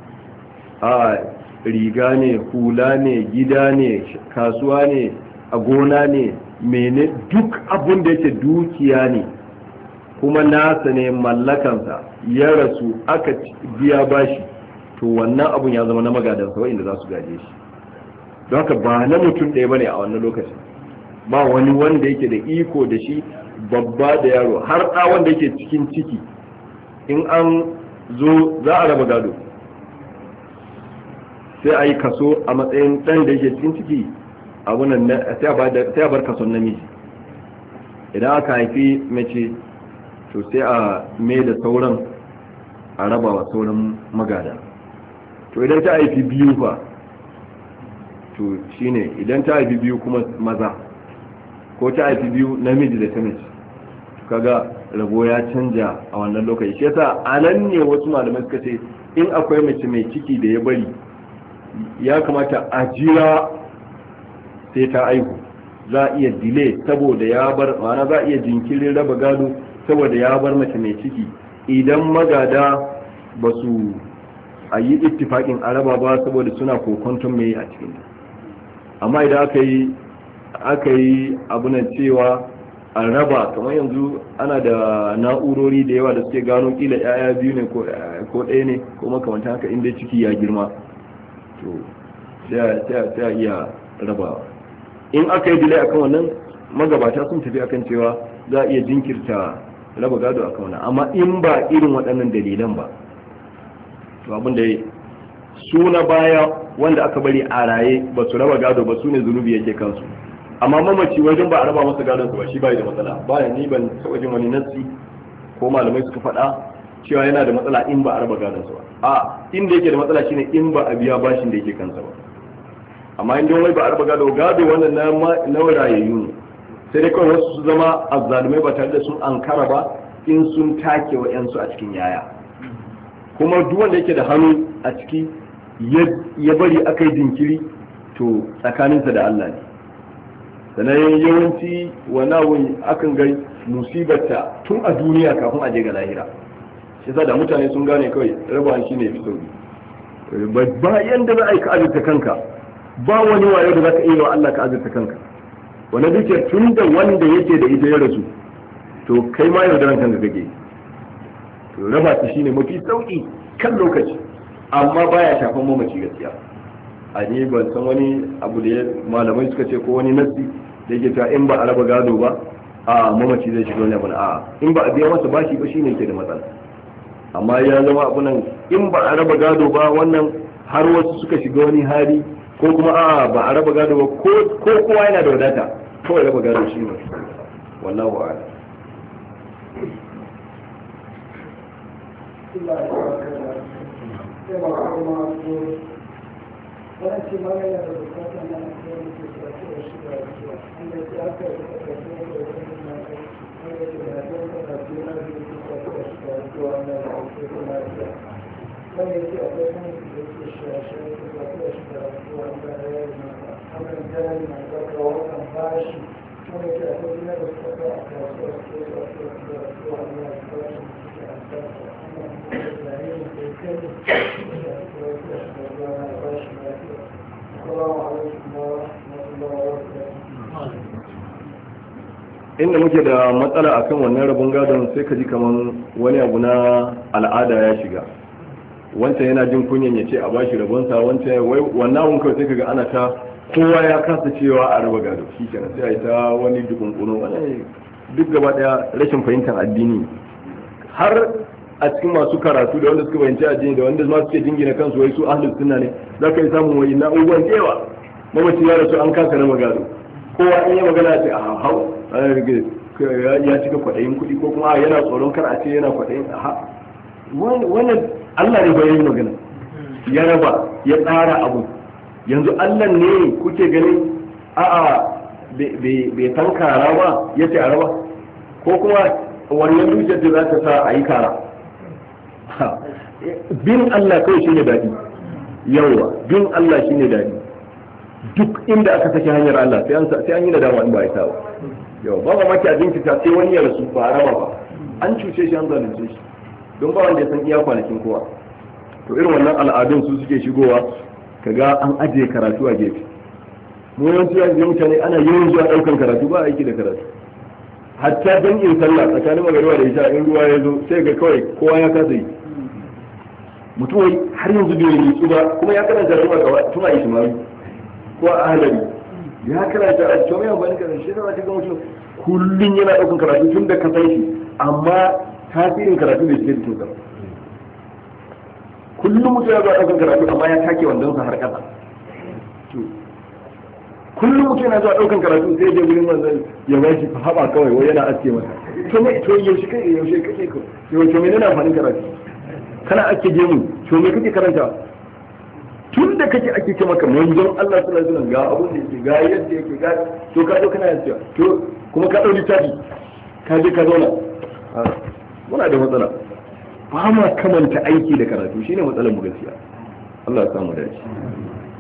a riga ne hula ne gida ne kasuwa ne a gona ne mene duk abun da yake dukiya ne kuma nasa ne mallakansa ya rasu aka biya bashi to wannan abun ya zama na magadansa wa'inda za su gaje shi don haka ba na mutum ɗaya bane a wannan lokacin ba wani wanda yake da iko da shi babba da yaro har ɗa wanda yake cikin ciki in an zo za a raba gado sai a yi kaso a matsayin ɗan da yake cikin ciki abunan sai a bar kason namiji idan aka haifi mace to sai a mai da sauran a raba wa sauran magada to idan ta haifi biyu fa to shine idan ta haifi biyu kuma maza ko ta haifi biyu namiji da ta mace kaga rabo ya canja a wannan lokaci shi yasa anan ne wasu malamai suka ce in akwai mace mai ciki da ya bari ya kamata a jira sai ta aihu, za a iya delay saboda ya bar, ma'ana za a iya jinkirin raba gado saboda ya bar mace mai ciki idan magada ba su a yi ittifaƙin araba ba saboda suna kokonton mai a cikin. Amma idan aka yi aka yi abunan cewa a raba, kamar yanzu ana da na'urori da yawa da suke gano kila yaya biyu ne ko ɗaya ne ko makamantan haka inda ciki ya girma, to sai a iya rabawa. In aka yi delay akan wannan, magabata sun tafi akan cewa za a iya jinkirta raba gado akan wannan. Amma in ba irin waɗannan dalilan ba, to abin da su na baya wanda aka bari a raye ba su raba gado ba, su ne zunubi yake kansu. Amma mamaci wajen ba a raba masa gadon su ba, shi bai da matsala. Bayan ni ban taɓa jin wani nassi ko malamai suka faɗa cewa yana da matsala in ba a raba gadon su ba. A inda yake da matsala shine in ba a biya bashin da yake kansa ba. Amma in don wai ba a raba gado, gado wannan na na rayayyu ne, sai dai kawai wasu su zama azzalumai ba tare da sun ankara ba in sun take wa yansu a cikin yaya. Kuma duk wanda yake da hannu a ciki ya bari aka yi jinkiri, to tsakaninsa da Allah ne. Sannan yawanci wannan akan ga musibarta tun a duniya kafin a je ga lahira. Shi yasa da mutane sun gane kawai rabawan shi ne fi sauri. Ba yanda za a yi ka azurta kanka, ba wani wayo da za ka iya wa Allah ka azurta kanka. Wani dukiyar tun da wanda yake da ita ya rasu, to kai ma yau da ran kanka kake. To raba ta shine mafi sauki kan lokaci, amma baya shafan mamaci gaskiya. A ne ban san wani abu da malamai suka ce ko wani nassi da yake cewa in ba a raba gado ba a mamaci zai shiga wani abu, a in ba a biya masa bashi ba shine ke da matsala. Amma ya zama abu nan in ba a raba gado ba, wannan har wasu suka shiga wani hali, ko kuma a ba a raba gado ba, ko kowa yana da wadata, kawai raba gado shi ne. Wallahu a'lam. wannan ce ma yana da bukatar na akwai da ke karatu da shi da rasuwa inda ke aka yi karatu da wani na wanda ke da rasuwa karatu na biyu ke karatu da shi da rasuwa na da ake da lafiya wanda yake akwai kan da ke shashe ke karatu da shi da rasuwa da ya yi masa wannan jari na zaka wannan bashi wanda ke akwai gina da suka sa a kasuwa su ke karatu da rasuwa da ya yi bashi da ke amfasa wannan kuma da ya yi da kai da karatu da shi da rasuwa na bashi inda muke da matsala akan wannan rabon gadon sai ka ji kaman wani abu na al'ada ya shiga, wancan yana jin kunyan ya ce a bashi rabonsa, wancan wannan abun kawai sai kaga ana ta kowa ya kasa cewa a raba gado, shi kenan sai a yi ta wani dukunkuno. Wannan duk gaba daya rashin fahimtar addini. Har a cikin masu karatu da wanda suka fahimci addini da wanda ma suke jingina kansu wai su ahlus sunna ne, za ka yi samun wai na uwan cewa mamaci ya rasu an kasa raba gado, kowa in yi magana ce a hau ya cika kwaɗayin kuɗi, ko kuma yana tsoron kar a ce yana kwaɗayin a wannan Allah ne bayan magana ya raba ya tsara abu. Yanzu Allah ne kuke ganin a'a bai san kara ba ya ce a raba, ko kuma wannan dukiyar da za ta sa a yi kara. Bin Allah kawai shine daɗi, yawa bin Allah shine daɗi. Duk inda aka saki hanyar Allah sai an yi nadama in ba ya sa ba. Yawa ba mamaki a jinkita sai wani ya rasu ba a raba ba, an cuce shi an zalunce shi, don ba wanda ya san iya kwanakin kowa. To irin wannan al'adun su suke shigowa, kaga an ajiye karatu a gefe. Mu yawanci yanzu mutane ana yawan zuwa ɗaukan karatu, ba aiki da karatu. Hatta dan in sallah tsakanin magariba da isha in ruwa ya zo sai ga kawai kowa ya kasa yi. Mutum har yanzu bai yi su ba, kuma ya karanta tun a ishmawi ko a ahlari, ya karanta a cikin yawan bani karatu. Shi zama cikin mutum kullum yana ɗaukan karatu tun da ka san shi, amma tasirin karatu bai shiga cikin sa. Kullum mutum ya zo ɗaukan karatu amma ya take wandonsa har ƙasa. Kullum mutum yana zuwa ɗaukan karatu sai dai wurin manzon ya ba shi haɓa kawai wai yana aske masa. To me to yaushe kai yaushe kake ko yaushe me nuna amfanin karatu? Kana ake gemu to me kake karanta? Tun da kake ake ce maka manzon Allah sallallahu alaihi wasallam ga abun da yake ga yadda yake ga to ka zo kana yace to kuma ka ɗauki tafi ka je ka zauna. Muna da matsala. Ba ma kamanta aiki da karatu shine matsalar mu gaskiya. Allah ya samu dace.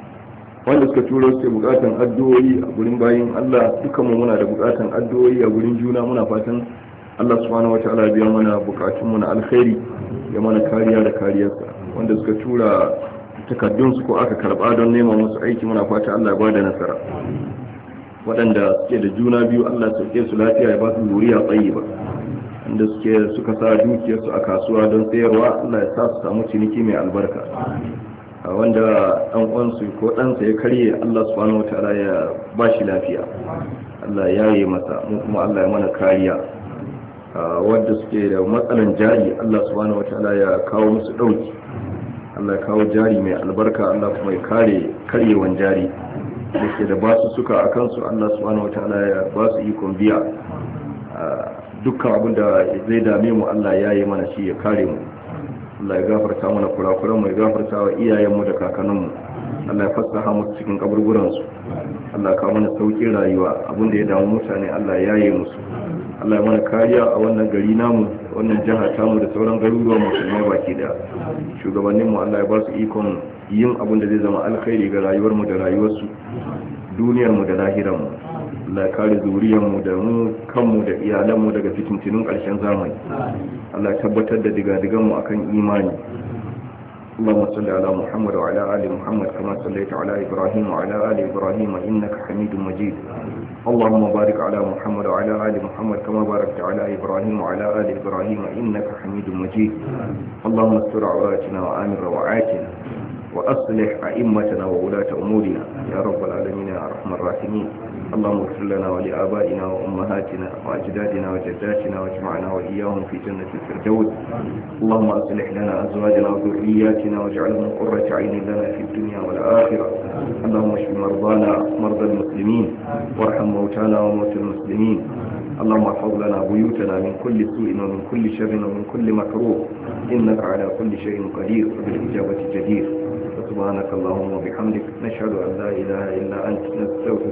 wanda suka turo suke bukatan addu'o'i a gurin bayin Allah, dukanmu muna da bukatan addu'o'i a gurin juna. Muna fatan Allah subhanahu wataala ya biya mana bukatunmu na alkhairi, ya mana kariya da kariyarsa. Wanda suka tura takardun su ko aka karba don neman musu aiki, muna fata Allah ya bada nasara. Waɗanda suke da juna biyu, Allah ya sauke su lafiya, ya ba su zuriya tayyiba. Wanda suke suka sa dukiyarsu a kasuwa don sayarwa, Allah ya sa su samu ciniki mai albarka. Wanda ɗan uwansu ko ɗansa ya karye, Allah subhanahu wataala ya ba shi lafiya, Allah ya yi masa, mu kuma Allah ya mana kariya. Wanda suke da matsalan jari, Allah subhanahu wataala ya kawo musu ɗauki, Allah ya kawo jari mai albarka, Allah kuma ya kare karyewan jari. Da ke da basu suka a kansu, Allah subhanahu wataala ya ba su ikon biya. Dukkan abin da zai dame mu, Allah ya yi mana shi, ya kare mu. Allah ya gafarta mana kurakuran mu, ya gafarta wa iyayenmu da kakanninmu. Allah ya fassaha musu cikin kaburburansu. Allah ya kawo mana sauƙin rayuwa, abin da ya damu mutane Allah ya yi musu. Allah ya mana kariya a wannan gari namu, wannan jiha tamu da sauran garuruwan musulmai baki da shugabanninmu. Allah ya ba su ikon yin abin da zai zama alkhairi ga rayuwarmu da rayuwarsu, duniyarmu da lahiranmu. Allah ya kare zuriyarmu da mu kanmu da iyalanmu daga fitintunun ƙarshen zamani. Allah ya tabbatar da digadiganmu akan imani. اللهم صل على محمد وعلى آل محمد كما صليت على إبراهيم وعلى آل إبراهيم إنك حميد مجيد. اللهم بارك على محمد وعلى آل محمد كما باركت على إبراهيم وعلى آل إبراهيم إنك حميد مجيد. اللهم استر عوراتنا وآمن روعاتنا وأصلح أئمتنا وولاة أمورنا يا رب العالمين يا أرحم الراحمين. اللهم اغفر لنا ولآبائنا وأمهاتنا وأجدادنا وجداتنا واجمعنا وإياهم في جنة الفردوس. اللهم أصلح لنا أزواجنا وذرياتنا واجعلهم قرة عين لنا في الدنيا والآخرة. اللهم اشف مرضانا مرضى المسلمين وارحم موتانا وموتى المسلمين. اللهم احفظ لنا بيوتنا من كل سوء ومن كل شر ومن كل مكروه إنك على كل شيء قدير وبالإجابة جدير. سبحانك اللهم وبحمدك نشهد أن لا إله إلا أنت نستغفرك